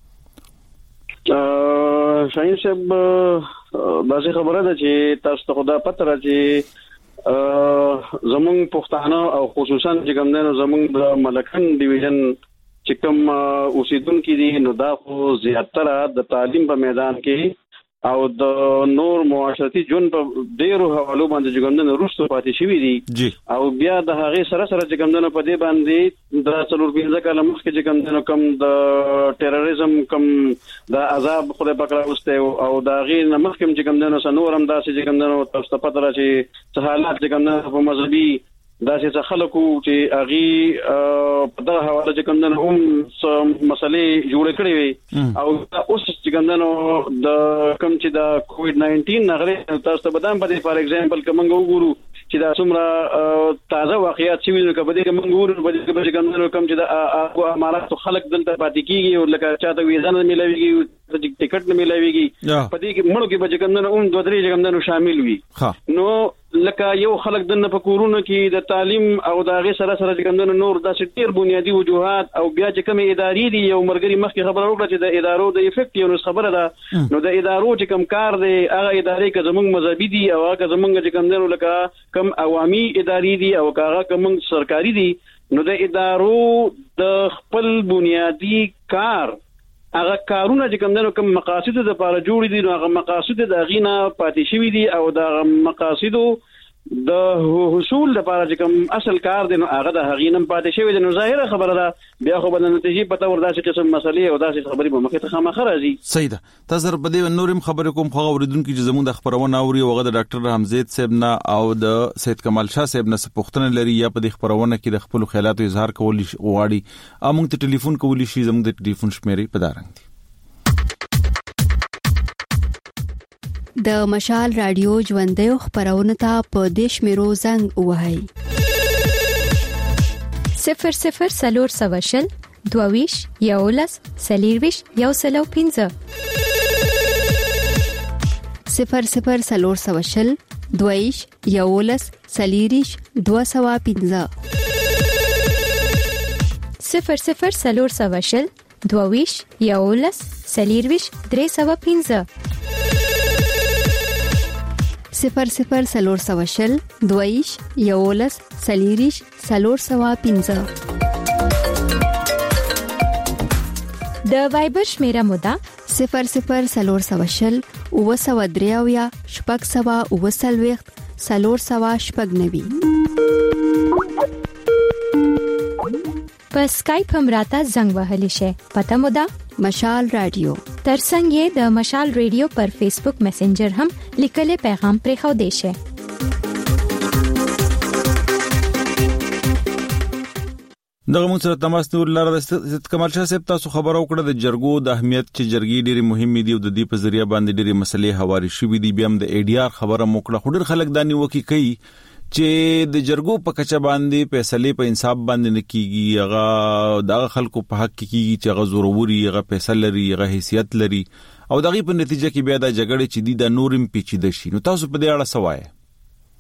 شاین صاحب داسې خبره ده چې تاسو ته خدا پته راځي زمونږ پښتانه او خصوصا چې کوم نه زمونږ د ملکن ډیویژن چې کوم اوسیدونکو دي نو دا خو زیاتره د تعلیم په میدان کې او د نور معاشرتي جون په ډیرو حوالو باندې جګندنه روسو پاتې شوی دي او بیا د هغه سره سره جګندنه په دې باندې د څلور پنځه کاله مخکې جګندنه کم د ټیرریزم کم د عذاب خو په کړه واستو او د غیر مخکې جګندنه سنورم داسې جګندنه تاسو ته پته راځي چې حالات جګندنه په مذهبي دا چې خلکو چې اغي په دغه حواله چې کومنه هم مسلې جوړ کړې وي او اوس چې کومنه د کوم چې د کووډ ناینټین نغره تاسو ته بدام په فار ایگزامپل کومه وګورو چې دا څومره تازه واقعیت چې وینو کبه دې کوم وګورو په دې کې کومنه کوم چې د امارات خلک دلته پاتې کیږي او لکه چاته ویزا نه ملويږي ټیکټ نه ملويږي په دې کې مړو کې به کومنه هم دوه درې کومنه شامل وي نو لکه یو خلک دنه په کورونو کې د تعلیم او د هغه سره سره کومنه نور د ډیر بنیادی وجوهات او بیا چې کوم ادارې دي یو مرګري مخکې خبره وکړه چې د ادارو د افیکټ یو خبره ده نو د ادارو چې کوم کار دی هغه ادارې که زموږ مذهبي دي او هغه زموږ چې کومنه لکه کوم عوامي ادارې دي او هغه کوم سرکاري دي نو د ادارو د خپل بنیادی کار هغه کارونه چې کوم د کوم مقاصد د لپاره جوړ دي نو هغه مقاصد د غینه پاتې شوی دي او د مقاصد د حصول لپاره چې کوم اصل کار دی نو هغه د غینم پاتې شوی دي نو ظاهره خبره ده بیا خو بل نتیجې پته وردا چې قسم مسلې او داسې خبرې به مخه ته خامخ راځي صحیح ده تاسو په دې نورم خبرې کوم خو اوریدونکو چې زموږ د خبرونه اوري او د ډاکټر رحمزید صاحب نه او د سید کمال شاه صاحب نه پوښتنه لري یا په دې خبرونه کې د خپل خیالاتو اظهار کول غواړي امونږ ته ټلیفون کولی شي زموږ د ټلیفون شمیرې په دارنګ دي د مشال رادیو ژوندې خبرونه ته په دیش میرو زنګ وهاي صفر صفر سلور سواشل دوویش یولس سلیرویش یو سلو پینزه صفر صفر سلور سواشل دوویش یولس سلیریش دو سوا پینزه صفر صفر سلور سواشل دوویش یولس سلیرویش درې سوا پینزه صفر صفر سلور سواشل دویش یولس سلیریش سلور سوا پینزه د وایبر شمیره مودا صفر صفر سلور سواشل او سوا دریاویا شپږ سوا او سلويخت سلور سوا شپږ نوي په اسکایپ هم راته زنګ وهلی شي پته مودا مشال رادیو ترڅنګ یې د مشال رادیو پر فیسبوک میسنجر هم لیکلي پیغام پرې خو دی شي دغه مون سره تماس نور لاره د کمال شاه صاحب تاسو خبر او کړه د جرګو د اهمیت چې جرګي ډېری مهمه دي او د دې په ذریعہ باندې ډېری مسلې حواري شوې دي بیا هم د ای ډي آر خبره موکړه خډر خلک دانی وکی کوي چې د جرګو په کچه باندې فیصله په انصاف باندې نکېږي هغه د خلکو په حق کې کېږي چې هغه ضروري هغه فیصله لري هغه حیثیت لري او دغه په نتیجه کې بیا د جګړې چې دي د نورم پیچیده شي نو تاسو په دې اړه سوای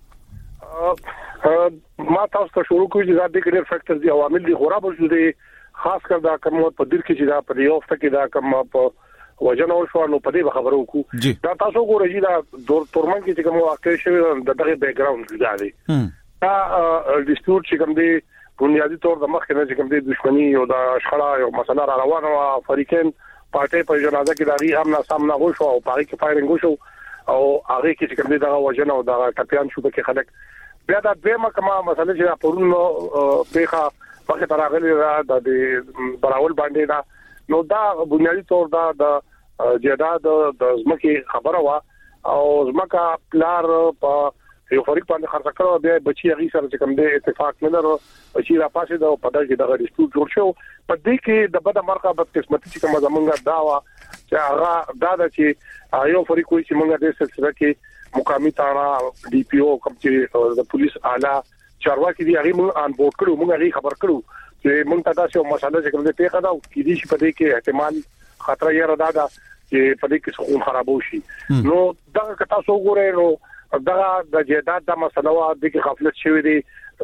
ما تاسو ته شروع کوم چې دا د ډېر فیکټرز دي عوامل دي غوړه بل دي خاص کر دا کوم په دیر کې چې دا په یو وخت کې دا کوم په وجنه شو نو په دې خبرو کو دا تاسو ګورئ چې دا تورمن کې کوم واقع شوی د دغه بیک گراوند دا دی دا ډیسپیوټ چې کوم دی بنیادی طور د مخ نه چې کوم دی دښمنی او د شخړه یو مسله را روانه او فریقین پارټي په جنازه کې دغه هم نه سامنا غوښو او پاره کې فایرینګ وشو او هغه کې چې کوم دی دا وجنه او دا ټپيان شو کې خلک بیا دا دیمه کما مسله چې پرونو پیخه پکې تراغلي را د براول باندې دا نو دا بنیادی طور دا د جیداد د زمکي خبره وا او زمکا پلار په یو فریق باندې خرڅ کړو بیا بچي هغه سره چې کوم دی اتفاق نه لرو بچي را پاسه دا په دغه دغه ډیسپیوټ جوړ شو په دې کې د بده مرکه بد قسمتي چې کوم زمونږه داوا چې هغه دا د چې یو فریق کوئی چې مونږه د سلسله کې مقامي تانا ډي پی او کوم چې د پولیس اعلی چارواکي دی هغه مونږ ان بورډ کړو مونږ هغه خبر کړو چې مونږ ته تاسو مسله چې کوم دی پیښه دا کې دي چې په دې کې احتمال خطر یې را ده چې په دې کې څه خرابو شي نو دا که تاسو وګورئ نو دا د جیداد د مسله وا د کې غفلت شوی دی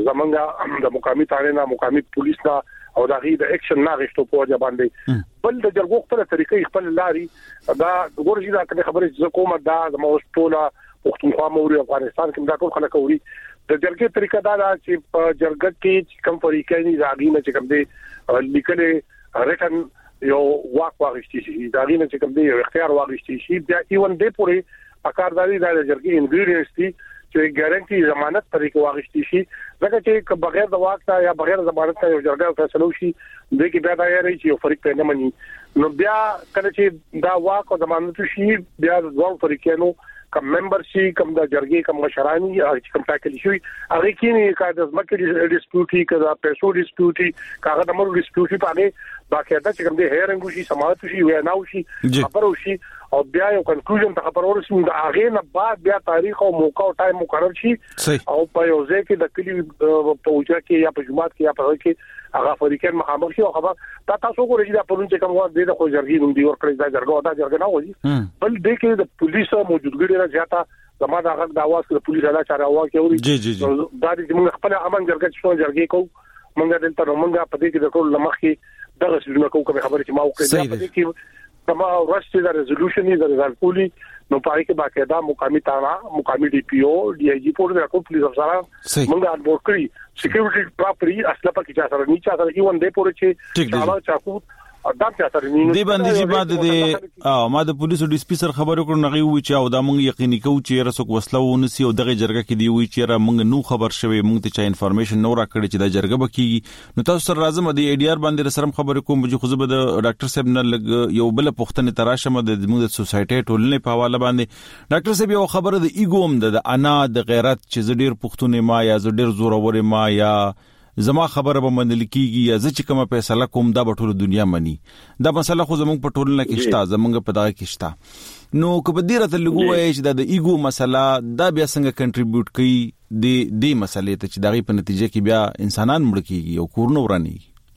زمونږه د مقامي تانه مقامي پولیس نه او د غي د اکشن نه غشتو په وجه باندې بل د جرګو خپل طریقې خپل لاري دا ګورځي دا خبره چې کومه دا د موستوله پښتونخوا موري افغانستان کې دا ټول خلک اوري د جرګې طریقه دا چې په جرګه کې کم فریقین دي غینه چې کوم دي لیکلې ریټن یو واک واغشتي شي دا غینه چې کوم دی یو اختیار واغشتي شي بیا ایون دې پورې اکارداري د جرګې انګریډینټس دي چې ګارانټي ضمانت طریقې واغشتي شي ځکه چې بغیر د واک تا یا بغیر ضمانت تا یو جرګه فیصله شي د کې بیا دا یې چې یو فریق په نه مني نو بیا کله چې دا واک او ضمانت شي بیا د ځوان فریقانو کوم ممبر شي کوم د جرګې کوم مشرانی چې کوم ټاکل شي هغه کې نه کا د ځمکې ډیسپیوټي کدا پیسو ډیسپیوټي کاغه د مر ډیسپیوټي باندې باقاعده چې کوم د هیرنګ شي سماعت شي ویناو شي خبرو شي او بیا یو کنکلوژن ته خبر ورسېږي د هغه نه بعد بیا تاریخ او موقع او ټایم مقرر شي او په یو ځای کې د کلی په وجه کې یا په جماعت کې یا په هغه کې هغه فریقین مخامخ شي او خبر تا تاسو ګورئ دا پرون چې کوم وخت د خو جرګې نوم دی ورکړی دا جرګه دا جرګه نه وایي بل د کې د پولیسو موجودګي ډیره زیاته زما دا غږ د اواز کې پولیس اعلی چاره اواز کوي جی جی جی دا د موږ خپل امن جرګه چې جرګې کو موږ دلته موږ په دې کې د ټول لمخ کې دغه څه کوم خبره چې ما وکړه په دې کې کما ورسته د ریزولوشن د رزالپولي نو پای کې باقاعده مقامي تانا مقامي ډي پی او ډي اي جي پور د ټول پولیس افسران موږ ان بورډ کړی سکیورټي پراپري اصله په کې چا سره نه چا سره ایون دې پورې چې چاله چاکو دا چا سره نه دی باندې چې بعد د او ما د پولیسو ډي سپي سره خبرو کړو نغي وی چې او دا موږ یقیني کوو چې رسوک وسله ونسي او دغه جرګه کې دی وی چې را موږ نو خبر شوي موږ ته چا انفارمیشن نو را کړی چې دا جرګه بکیږي نو تاسو سره راځم د ای ډي ار باندې سره خبرې کوم چې خو زه د ډاکټر صاحب نه لګ یو بل پښتنه تراشم د موږ د سوسایټي ټولنې په حواله باندې ډاکټر صاحب یو خبره د ایګوم د انا د غیرت چې زډیر پښتون ما یا زډیر زورور ما یا زما خبره به منل کیږي یا چې کومه فیصله کوم دا په ټول دنیا مني دا مسله خو زمونږ په ټولنه کې شته زمونږ په دغه کې شته نو کو په دې راته لګوي چې د ایګو مسله دا بیا څنګه کنټریبیوټ کوي د دې مسلې ته چې دغه په نتیجه کې بیا انسانان مړ کیږي او کورونه وراني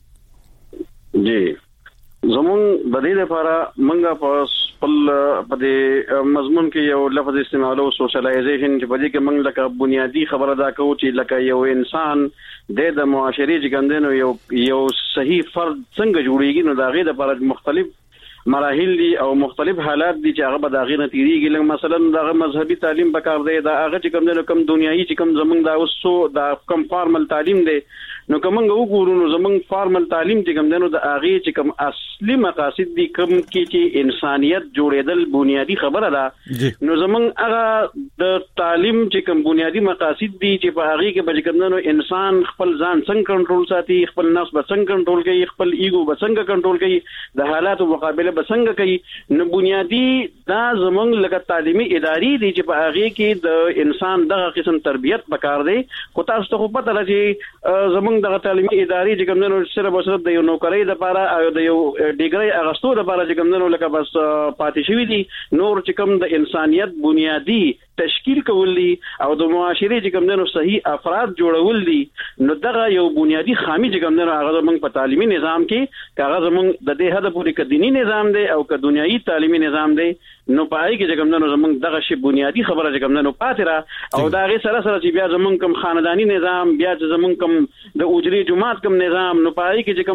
جی زمون د دې لپاره منګه په خپل په دې مضمون کې یو لفظ استعمالو سوشلایزیشن چې په دې کې موږ لکه بنیادی خبره دا کوو چې لکه یو انسان د معاشري چې ګندنو یو یو صحیح فرد څنګه جوړیږي نو دا غي د لپاره مختلف مراحل دي او مختلف حالات دي چې هغه به دا غي نتیریږي لکه مثلا دا مذهبي تعلیم بکار دی دا هغه چې کوم دنو کم دنیایي چې کوم زمونږ دا اوسو دا کم فارمل تعلیم دی نو کومنګ وګورو نو زمونږ فارمل تعلیم چې کوم دنو د هغه چې کوم اصلي مقاصد دي کوم کې چې انسانيت جوړېدل بنیادی خبره ده نو زمونږ هغه د تعلیم چې کوم بنیادی مقاصد دي چې په هغه کې به کوم دنو انسان خپل ځان څنګه کنټرول ساتي خپل نفس به څنګه کنټرول کوي خپل ایګو به څنګه کنټرول کوي د حالاتو مقابله بسنګ کوي نو بنیادی دا زمونږ لکه تعلیمي ادارې دي چې په هغه کې د انسان دغه قسم تربيت پکار دی خو تاسو ته پته لري زمونږ دغه تعلیمي ادارې چې کوم نو صرف صرف د یو نوکرۍ لپاره او د یو ډیګري اغستو لپاره چې کوم نو لکه بس پاتې شوی دي نور چې کوم د انسانيت بنیادی تشکیل کول دي او د معاشري چې کوم نو صحیح افراد جوړول دي نو دغه یو بنیادی خامي چې کوم نو هغه زمونږ په تعلیمي نظام کې کاغه زمونږ د دې هدف پورې کديني نظام دی او ک دنیوي تعلیمي نظام دی نو پای کې چې کوم نو زمونږ دغه شی بنیادی خبره چې کوم نو پاتره او دا غي سره سره چې بیا زمونږ کوم خاندانی نظام بیا چې زمونږ کوم د اوجري جماعت کوم نظام نو پای کې چې کوم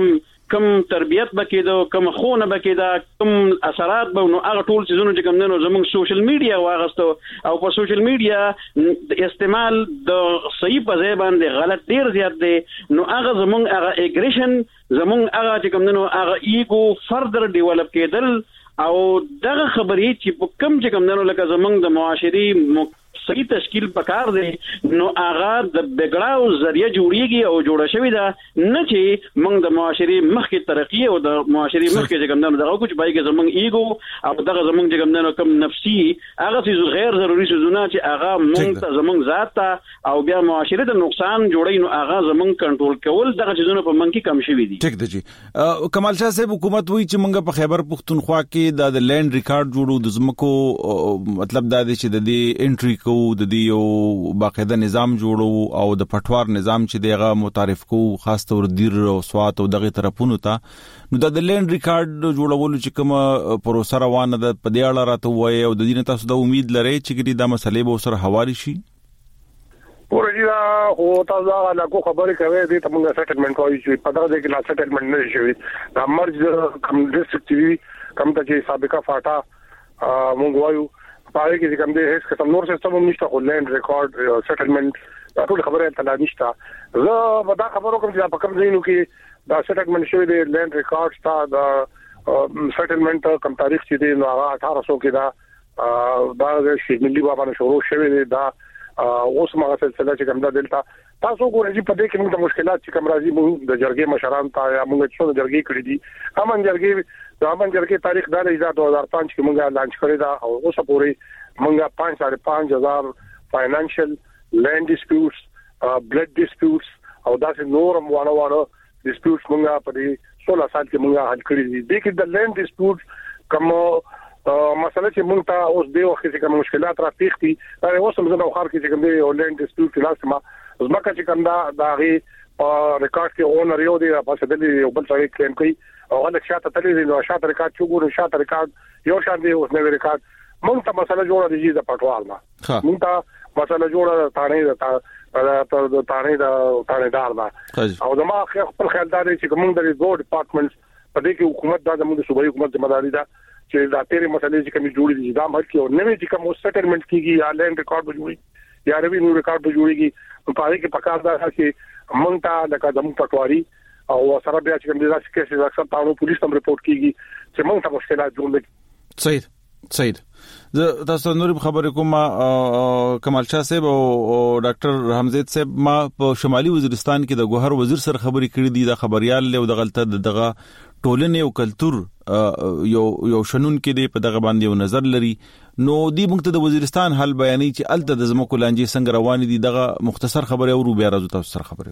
کم تربیت بکیدو کم خونه بکیدا کم اثرات به نو هغه ټول چیزونه چې کوم نو زموږ سوشل میډیا واغستو او په سوشل میډیا استعمال د صحیح په ځای باندې غلط ډیر زیات دی نو هغه زموږ هغه اګریشن زموږ هغه چې کوم نو هغه ایګو فردر ډیولپ کېدل او دغه خبرې چې په کم چې کوم نو لکه زموږ د معاشري صحیح تشکیل پکار دی نو هغه د بګړاو ذریعہ جوړیږي او جوړه شوی دا نه چې موږ د معاشري مخکې ترقی او د معاشري مخکې چې کوم نه دغه کوم بایګه زموږ ایګو او دغه زموږ چې کوم نه کوم نفسي هغه څه غیر ضروري سوزونه چې هغه موږ ته زموږ ذات ته او بیا معاشري د نقصان جوړي نو هغه زموږ کنټرول کول دغه چیزونه په منځ کې کم شوی دي ټیک دی جی کمال شاه صاحب حکومت وایي چې موږ په خیبر پختونخوا کې د لینډ ریکارډ جوړو د زمکو مطلب دا دی چې د دې انټری کو د دې یو باقاعده نظام جوړو او د پټوار نظام چې دیغه متعارف کو خاص تور دیر او سوات او دغه طرفونو ته نو د لینډ ریکارډ جوړولو چې کوم پروسه روانه ده په دې اړه راته وایي او د دې تاسو د امید لرئ چې دا مسلې به سره حواله شي پورجیدا هو تاسو هغه کو خبرې کوي دې ته موږ سټلمنټ وایو چې په دغه کې لا سټلمنټ نه شوی دا مرج کم ډیسټریکټ کم ته چې سابقه فاټا موږ وایو پاره کې کوم دې هیڅ قسم نور سیستم نشته خو لینډ ریکارډ سټلمنټ ټول خبره ته لا نشته زه دا خبرو کوم چې په کوم ځای نو کې دا سټلمنټ شوی دی لینډ ریکارډ تا دا سټلمنټ کم تاریخ چې دی نو هغه اठारह सौ کې دا دا شي ملي بابا نه شروع شوی دی دا اوس ما سلسله چې کوم دا دلته تاسو ګورئ چې په دې کې موږ د مشکلات چې کوم راځي موږ د جرګې مشران ته یا موږ چې د جرګې کړې دي امن جرګې د امن جرګې تاریخ دا دی چې دو هزار پنځه کې موږ لانچ کړی دا او اوس پورې موږ پانچ ساڑھے پانچ هزار فاینانشل لینډ ډیسپیوټس بلډ ډیسپیوټس او داسې نورم وانه وانه ډیسپیوټس موږ په دې سولہ سال کې موږ حل کړی دي د کې د لینډ ډیسپیوټس کوم مسله چې موږ ته اوس د وخت کې کوم مشکلات را پیښتي دا اوس هم زه د خار کې چې کوم دی لینډ ډیسپیوټ لاسه ما زمکه چې کوم دا دا غي ریکارډ کې اونر یو دی په څه دی یو بل ځای کلیم کوي او هغه شاته تللی دی نو شاته ریکارډ چې ګورو شاته ریکارډ یو شان دی اوس نو ریکارډ موږ ته مسله جوړه دي د پټوال ما موږ ته مسله جوړه تانه د د تانه د تانه دار ما او زما خپل خیال دا دی چې موږ د دوه ډپارټمنټس په دې کې حکومت دا د موږ صوبایي حکومت ذمہ داری ده چې دا تیرې مسلې چې کوم جوړې دي دا مخ کې او نوې چې کوم سټلمنټ کیږي یا لینډ ریکارډ جوړي یا ریوینیو ریکارډ جوړيږي په پاره کې پکار دا چې مونږ ته د قدم پټواري او سره بیا چې کوم دي چې کیسې اکثر تاسو پولیس تم رپورټ کیږي چې مونږ ته مشکلات جوړل صحیح صحیح زه تاسو نور خبرې کوم کمال شاه صاحب او ډاکټر حمزه صاحب ما په شمالي وزیرستان کې د ګوهر وزیر سره خبرې کړې دي د خبريال له د غلطه دغه ټولنې او کلچر یو یو شنن کې دی په دغه باندې یو نظر لري نو دی موږ ته د وزیرستان حل بیانې چې الته د زمکو لانجې څنګه روان دي دغه مختصر خبره او بیا راځو تاسو سره خبرې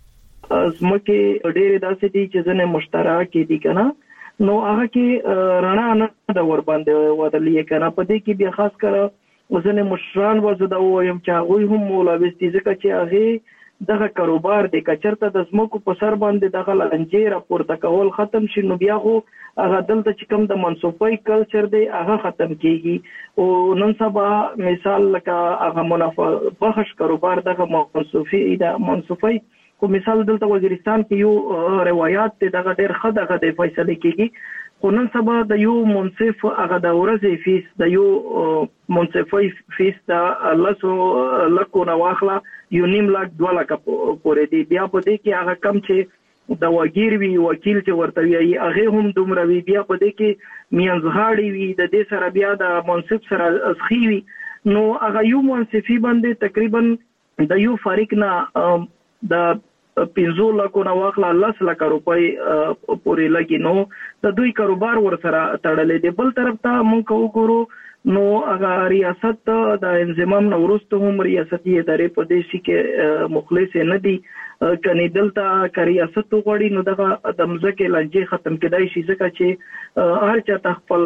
کوم زمکه ډېر داسې دي چې ځنه مشترک دي کنه نو هغه کې رڼا نه د ور باندې ودلې کنه په دې کې بیا خاص کړه ځنه مشران وزدا وایم چې هغه هم مولوي ځکه چې هغه دغه کاروبار د کچرته د زمکو په سر باندې دغه لنجې راپورته کول ختم شي نو بیا خو هغه دلته چې کوم د منسوفي کلچر دی هغه ختم کیږي او نن سبا مثال لکه هغه منافع بخش کاروبار دغه منسوفي د منسوفي کو مثال دلته وزیرستان کې یو روایت دغه ډېر خدای غدې فیصله کیږي خو نن سبا د یو منصف هغه د ورځې فیس د یو منصفي فیس د لاسو لکو نو واخلا یو نیم لاک دوه لاک پورې دی بیا په دې کې هغه کم چې د وګیر وی وکیل چې ورته وی هغه هم دومره وی بیا په دې کې میانځغاړي وی د دې سره بیا د منصف سره اسخي وی نو هغه یو منصفي باندې تقریبا د یو فریق نه د پنځو لکو نو واخلا لاس لک روپۍ پورې لګي نو د دوی کاروبار ور سره تړلې دی بل طرف ته مونږ وګورو نو هغه ریاست د انضمام نو ورسته هم ریاستي ادارې په دې کې مخلص نه دي کني دلته کریاست غوړي نو دغه د مزکه لنجې ختم کېدای شي ځکه چې هر چا خپل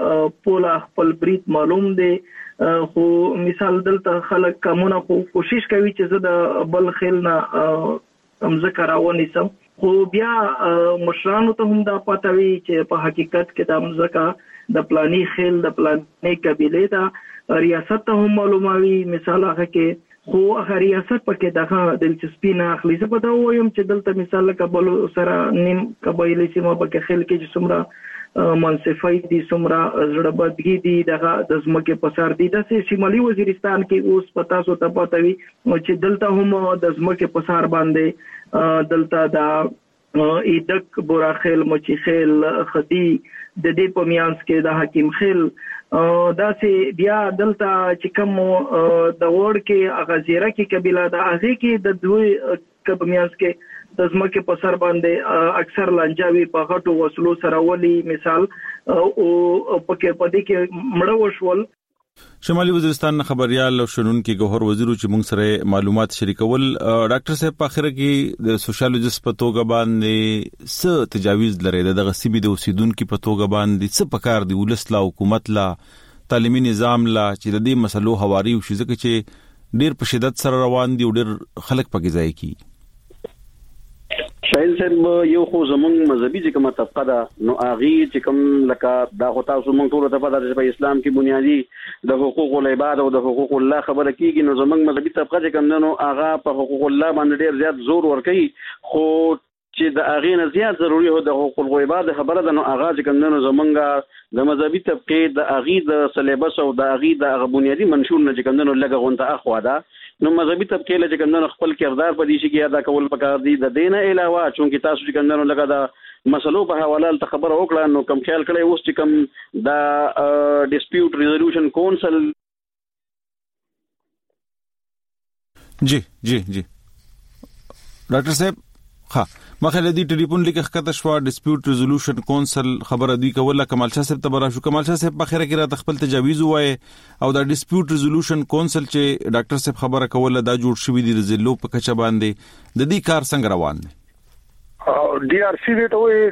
پولا خپل بریت معلوم دی خو مثال دلته خلک کومه کوشش کوي چې زه د بل خل نه مزکه راونی سم خو بیا مشرانو ته هم دا پاتوي چې په حقیقت کې د مزکه د پلاني خل د پلاني قبيله دا ریاست ته هم معلوموي مثال هغه کې خو هغه ریاست پکې دغه دلچسپي نه اخلي. زه په دا وایم چې دلته مثال کابل سره نیم قبایلی سیمه پکې خل کې چې څومره منصفای دي څومره زړبدګي دي دغه د زمکه پسار دي د شمالي وزیرستان کې اوس پتا سو ته پاتوي چې دلته هم د زمکه پسار باندې دلته د ایدک بوراخیل مچیخیل خدی د دې په میانس کې د حکیم خیل دا سي بیا دلته چې کوم د وړ کې اغازیره کې قبيله د اغه کې د دوی کب میانس کې د زمکه په سر باندې اکثر لنجاوي په غټو وسلو سره ولي مثال او پکې پدې کې مړ وشول. شمالي وزیرستان خبريال او شنن کې گوهر وزیر چې موږ سره معلومات شریکول. ډاکټر صاحب په اخر کې د سوشالوجست په توګه باندې څه تجاویز لري د غصبي د اوسیدونکو په توګه باندې څه پکار دی ولسلا حکومت لا تعلیمي نظام لا چې د دې مسلو حواري او شي چې ډیر په شدت سره روان دي او ډیر خلک پکې ځای کی. شاید صاحب یو خو زمون مذهبي چې کومه طبقه ده نو اغي چې کوم لکه دا خو تاسو مونږ ټول ته پته ده چې په اسلام کې بنیادی د حقوق العباد او د حقوق الله خبره کیږي نو زمون مذهبي طبقه چې کوم نو اغا په حقوق الله باندې ډیر زیات زور ورکوي خو چې د اغي نه زیات ضروری هو د حقوق العباد خبره ده نو اغا چې کوم نو زمونږ د مذهبي طبقه د اغي د سلیبس او د اغي د بنیادی منشور نه چې کوم نو لګه غونته اخوا ده نو مذهبي طبقه له کوم خپل کردار په دې شي کې ادا کول پکار دي د دینه علاوه چونکه تاسو چې کوم لګا د مسلو په حواله ته خبر وکړه نو کوم خیال کړي اوس چې کوم د ډیسپیوټ ریزولوشن کونسل جی جی جی ډاکټر صاحب ها مخاله دې ټلیفون لیکه خطه شو ډیسپیوټ ریزولوشن کونسل خبره دی کوله کمال شاه صاحب تبرا شو کمال شاه صاحب په خیره کې را تخپل تجاویز وای او دا ډیسپیوټ ریزولوشن کونسل چې ډاکټر صاحب خبره کوله دا جوړ شوی دی زلو په کچا باندې د دې کار څنګه روان دی ډي ار سي دې ته وایي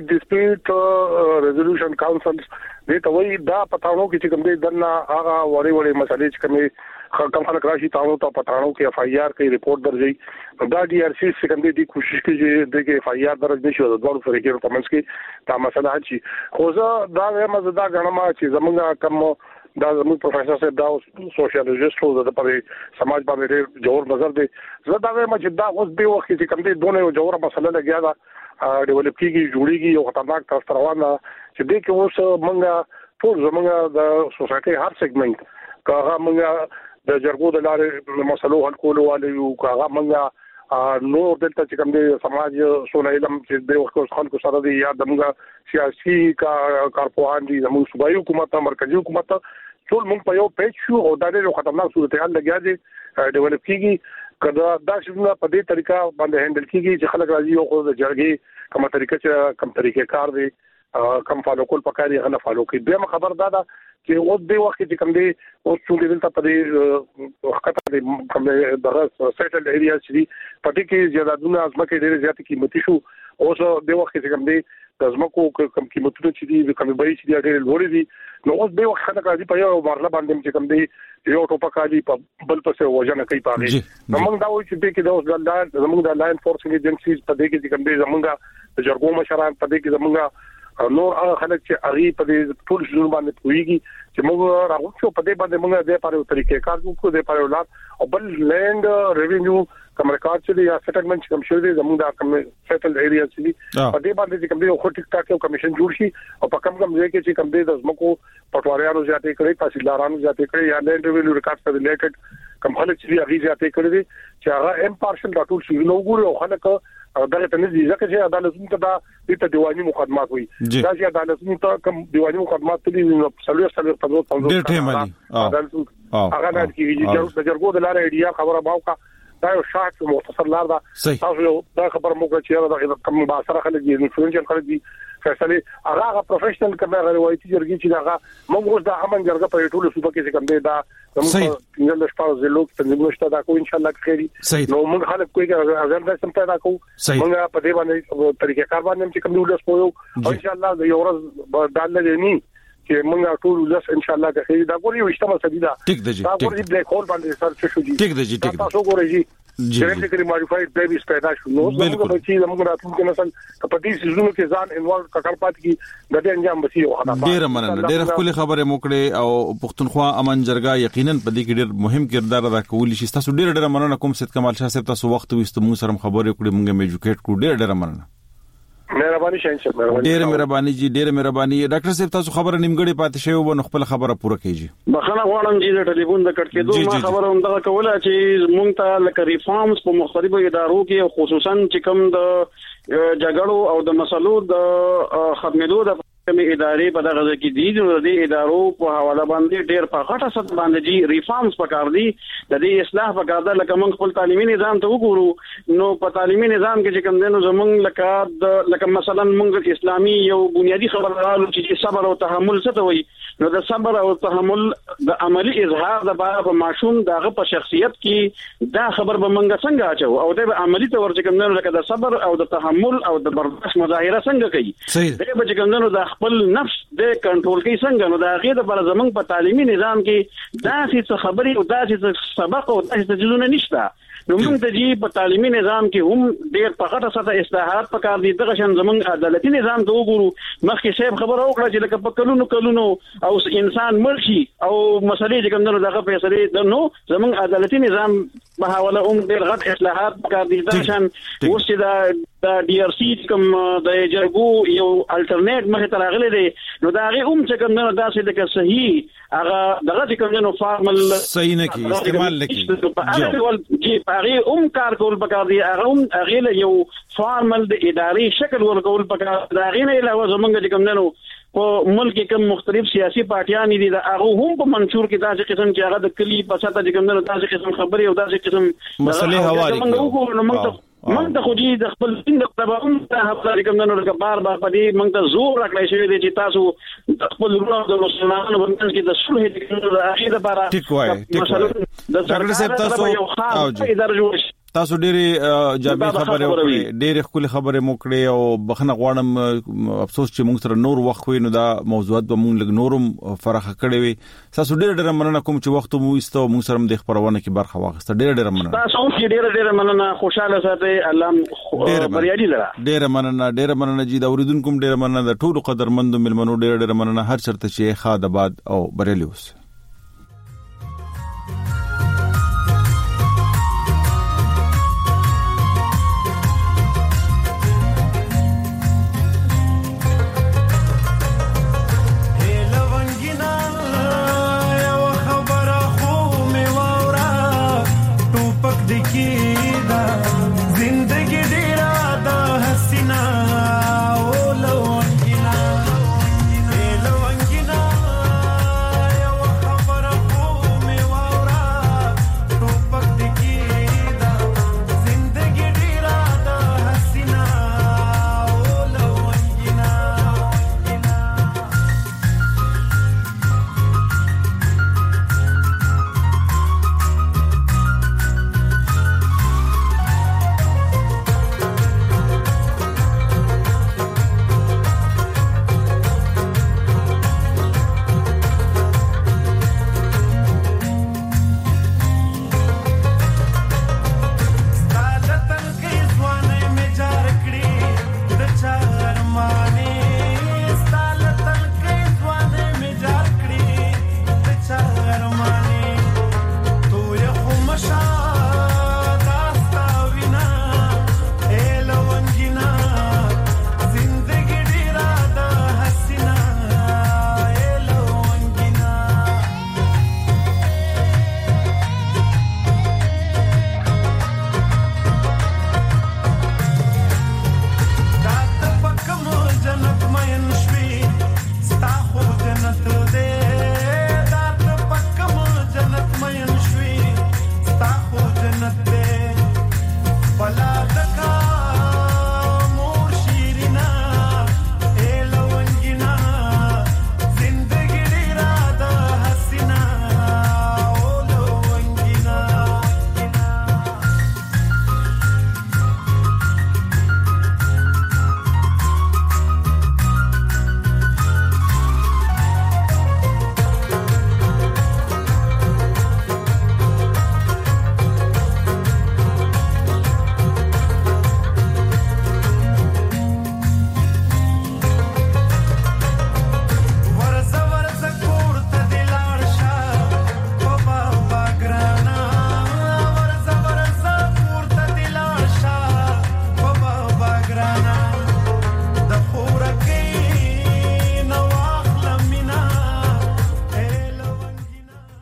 ډیسپیوټ ریزولوشن کونسل دې ته وایي دا پټاونو کې چې کوم دې دنه هغه وړي وړي مسلې چې کومه کم خلک راشي تاسو ته پټاونو کې اف آی آر کې ریپورت درځي دا ډي ار سی څنګه دې کوشش کوي چې دغه اف آی آر درځ نشي د دوه فرقې په منځ کې دا مسله هچي خو زه دا وایم چې دا غنما چې زمونږ کم دا زموږ پروفیسور صاحب دا سوشالوجست وو د په سماج باندې جوړ نظر دی زه دا وایم چې دا اوس به وخت چې کوم دې دونه جوړه مسله لګیا دا ډیولپ کیږي جوړیږي او خطرناک تر روانه چې دې کې اوس مونږ ټول زمونږ د سوسايټي هر سیګمنټ کاغه مونږ د جرګو د لارې مسلو حل کولو والي او کاغه مونږ نو دلته چې کوم دې سماج سونه علم چې د وخت خلکو سره دی یا دموږ سیاسي کا کارپوهان دي زموږ صوبایي حکومت مرکزی حکومت ټول مونږ په یو پیج شو او دا ډېر خطرناک صورتحال لګیا دي ډیولپ کیږي کدا دا څنګه په دې طریقه باندې هندل کیږي چې خلک راځي او خو د جرګې کومه طریقه چې کوم طریقې کار دی کم فالو کول پکاري غنه فالو کوي به خبر دا ده چې اوس د وخت چې کوم دی او څنګه دلته په دې وخت کې کوم دغه سیټل ایریا چې پټي کې زیادونه ازمکه ډېر زیات قیمتي شو اوس د وخت چې کوم دی د ازمکو کوم قیمتونه چې دي کوم به چې ډېر لوړ دي نو اوس د وخت خلک راځي په یو مرله باندې چې کوم دی یو ټوپک علي په بل پسې وژنه کوي پاره نو موږ دا وایو چې دې کې د اوس د زموږ د لاین فورسینګ ایجنسیز په دې کې چې کوم دی زموږ د جرګو مشران په دې کې زموږ نور هغه خلک چې اغي په دې ټول شنو باندې کويږي چې موږ راغوڅو په دې باندې موږ د پاره طریقې کار کوو د پاره ولات او بل لینډ ریوینیو کوم ریکارډ چې یا سیټلمنټ کوم شوی دی زموږ د کوم سیټل ایریا چې په دې باندې چې کوم دی خو ټیک ټاک یو کمیشن جوړ شي او په کوم کوم ځای کې چې کوم دی د زمکو پټواریانو ځاتې کړی تحصیلدارانو ځاتې کړی یا لینډ ریوینیو ریکارډ سره ریلیټډ کوم خلک چې اغي ځاتې کړی دي چې هغه امپارشل دا ټول شي نو ګوري او خلک او دا ته نه دي ځکه چې عدالتونو ته دا د دیوانی مقدمات وي دا چې عدالتونو ته کوم دیوانی مقدمات دي نو سلوي سلوي په دوه پنځه ډېر ټیم علي هغه نه کیږي چې د جرګو د لارې ایډیا خبره باوکا دا یو شاک مختصر لار ده تاسو دا خبر موږ چې دا کوم باسره خلک دي انفلوئنشل خلک دي فیصله هغه پروفیشنل کمه روایتي جرګي چې دا موږ دا امن جرګه په ټولو صوبه کې کوم دی دا موږ څنګه د شپږ زلو څنګه نشته دا کو ان شاء الله خيري نو موږ خلک کوی اگر دا سم پیدا کو موږ په دې باندې طریقې کار باندې چې کوم دی ولس پویو او ان شاء الله د یو ورځ دا لږه چې موږ ټول ولس ان شاء الله د خيري دا ګوري وشته مسدي دا ټیک دی دا ګوري بلیک هول باندې سر څه شو دي ټیک دی ټیک تاسو ګورئ جنټیکلی ماډیفاید بیبیز پیدا شو نو څنګه به چې موږ راتلونکي نسل په دې سيزونو کې ځان انوالو کړ پات کی د دې انجام بسي او خطا ډیر مننه ډیر خپل خبره موکړه او پښتونخوا امن جرګه یقینا په دې کې ډیر مهم کردار ادا کولی شي تاسو ډیر ډیر مننه کوم سید کمال شاه صاحب تاسو وخت وستو موږ سره خبرې کړې موږ میجوکیټ کړو ډیر ډیر مننه مهرباني شاهین مهرباني ډیر مهرباني جی ډیر مهرباني ډاکټر صاحب تاسو خبره نیمګړې پاتې شوی و نو خپل خبره پوره کیږي بخښنه غواړم چې د ټلیفون د کټ کېدو ما خبره هم دا کوله چې مونږ ته لکه ریفارمز په مختلفو ادارو کې خصوصا چې کوم د جګړو او د مسلو د ختمېدو د کومې ادارې په دغه کې دي د دې ادارو په حواله باندې ډېر په غټه سطح باندې جی ریفارمز پکار دي د دې اصلاح پکار ده لکه موږ خپل تعلیمي نظام ته وګورو نو په تعلیمي نظام کې چې کوم دینو زمونږ لکه د لکه مثلا موږ اسلامي یو بنیادی خبره راغلو چې صبر او تحمل څه ته وایي نو د صبر او تحمل د عملی اظهار د بار په معشوم دغه په شخصیت کې دا خبر به موږ څنګه اچو او د عملی تور چې کوم دینو لکه د صبر او د تحمل او د برداشت مظاهره څنګه کوي دغه به چې کوم دینو د خپل نفس د کنټرول کې څنګه نو دا غیر د بل زمنګ په تعلیمي نظام کې دا څه خبري او دا څه سبق او دا څه ځونه نشته نو موږ ته جی په تعلیمي نظام کې هم ډېر په غټه سطح اصلاحات پکار دي دغه شان زمنګ عدالتي نظام ته وګورو مخکې صاحب خبره وکړه چې لکه په کلونو کلونو او انسان مرشي او مسلې چې کوم نه دغه فیصله د نو زمنګ عدالتي نظام په حواله هم ډېر غټ اصلاحات پکار دي دغه شان اوس چې دا د ډي ار سي کوم د جرګو یو الټرنیټ مخه تراغله دي نو دا غي هم چې کوم نه داسې د صحیح هغه دغه چې کوم نه فارمل صحیح نه کی استعمال لکی جی هغه هم کار کول پکار دي هغه هم هغه له یو فارمل د اداري شکل ورکول پکار دا غي نه علاوه زمونږ چې کوم نه په ملک کې کوم مختلف سیاسي پارټیان دي دا هغه هم په منشور کې داسې قسم چې هغه د کلی په ساته چې کوم نه داسې قسم خبري او داسې قسم مسلې حواله کوي موږ ته خو دې د خپل دین د تبعون ته خپل کوم نه لکه بار بار پدې موږ ته زور راکړی شوی دی چې تاسو خپل ورو د مسلمانانو باندې کې د صلح د کېدو د اخیره لپاره ټیک وای ټیک وای ډاکټر صاحب تاسو او جی تاسو ډېری جامع خبره وکړې ډېر خپل خبره موکړې او بخنه غواړم افسوس چې موږ سره نور وخت وي نو دا موضوعات به موږ لګ نورم فرخه کړې وي تاسو ډېر ډېر مننه کوم چې وخت مو ایستو موږ سره د خبرونه کې برخه واخیسته ډېر ډېر مننه تاسو ډېر ډېر مننه خوشاله ساتي الله بریالي لرا ډېر مننه ډېر مننه جی دا اوریدونکو ډېر مننه د ټولو قدرمندو ملمنو ډېر ډېر مننه هر چرته چې خاطر بعد او بریالي اوس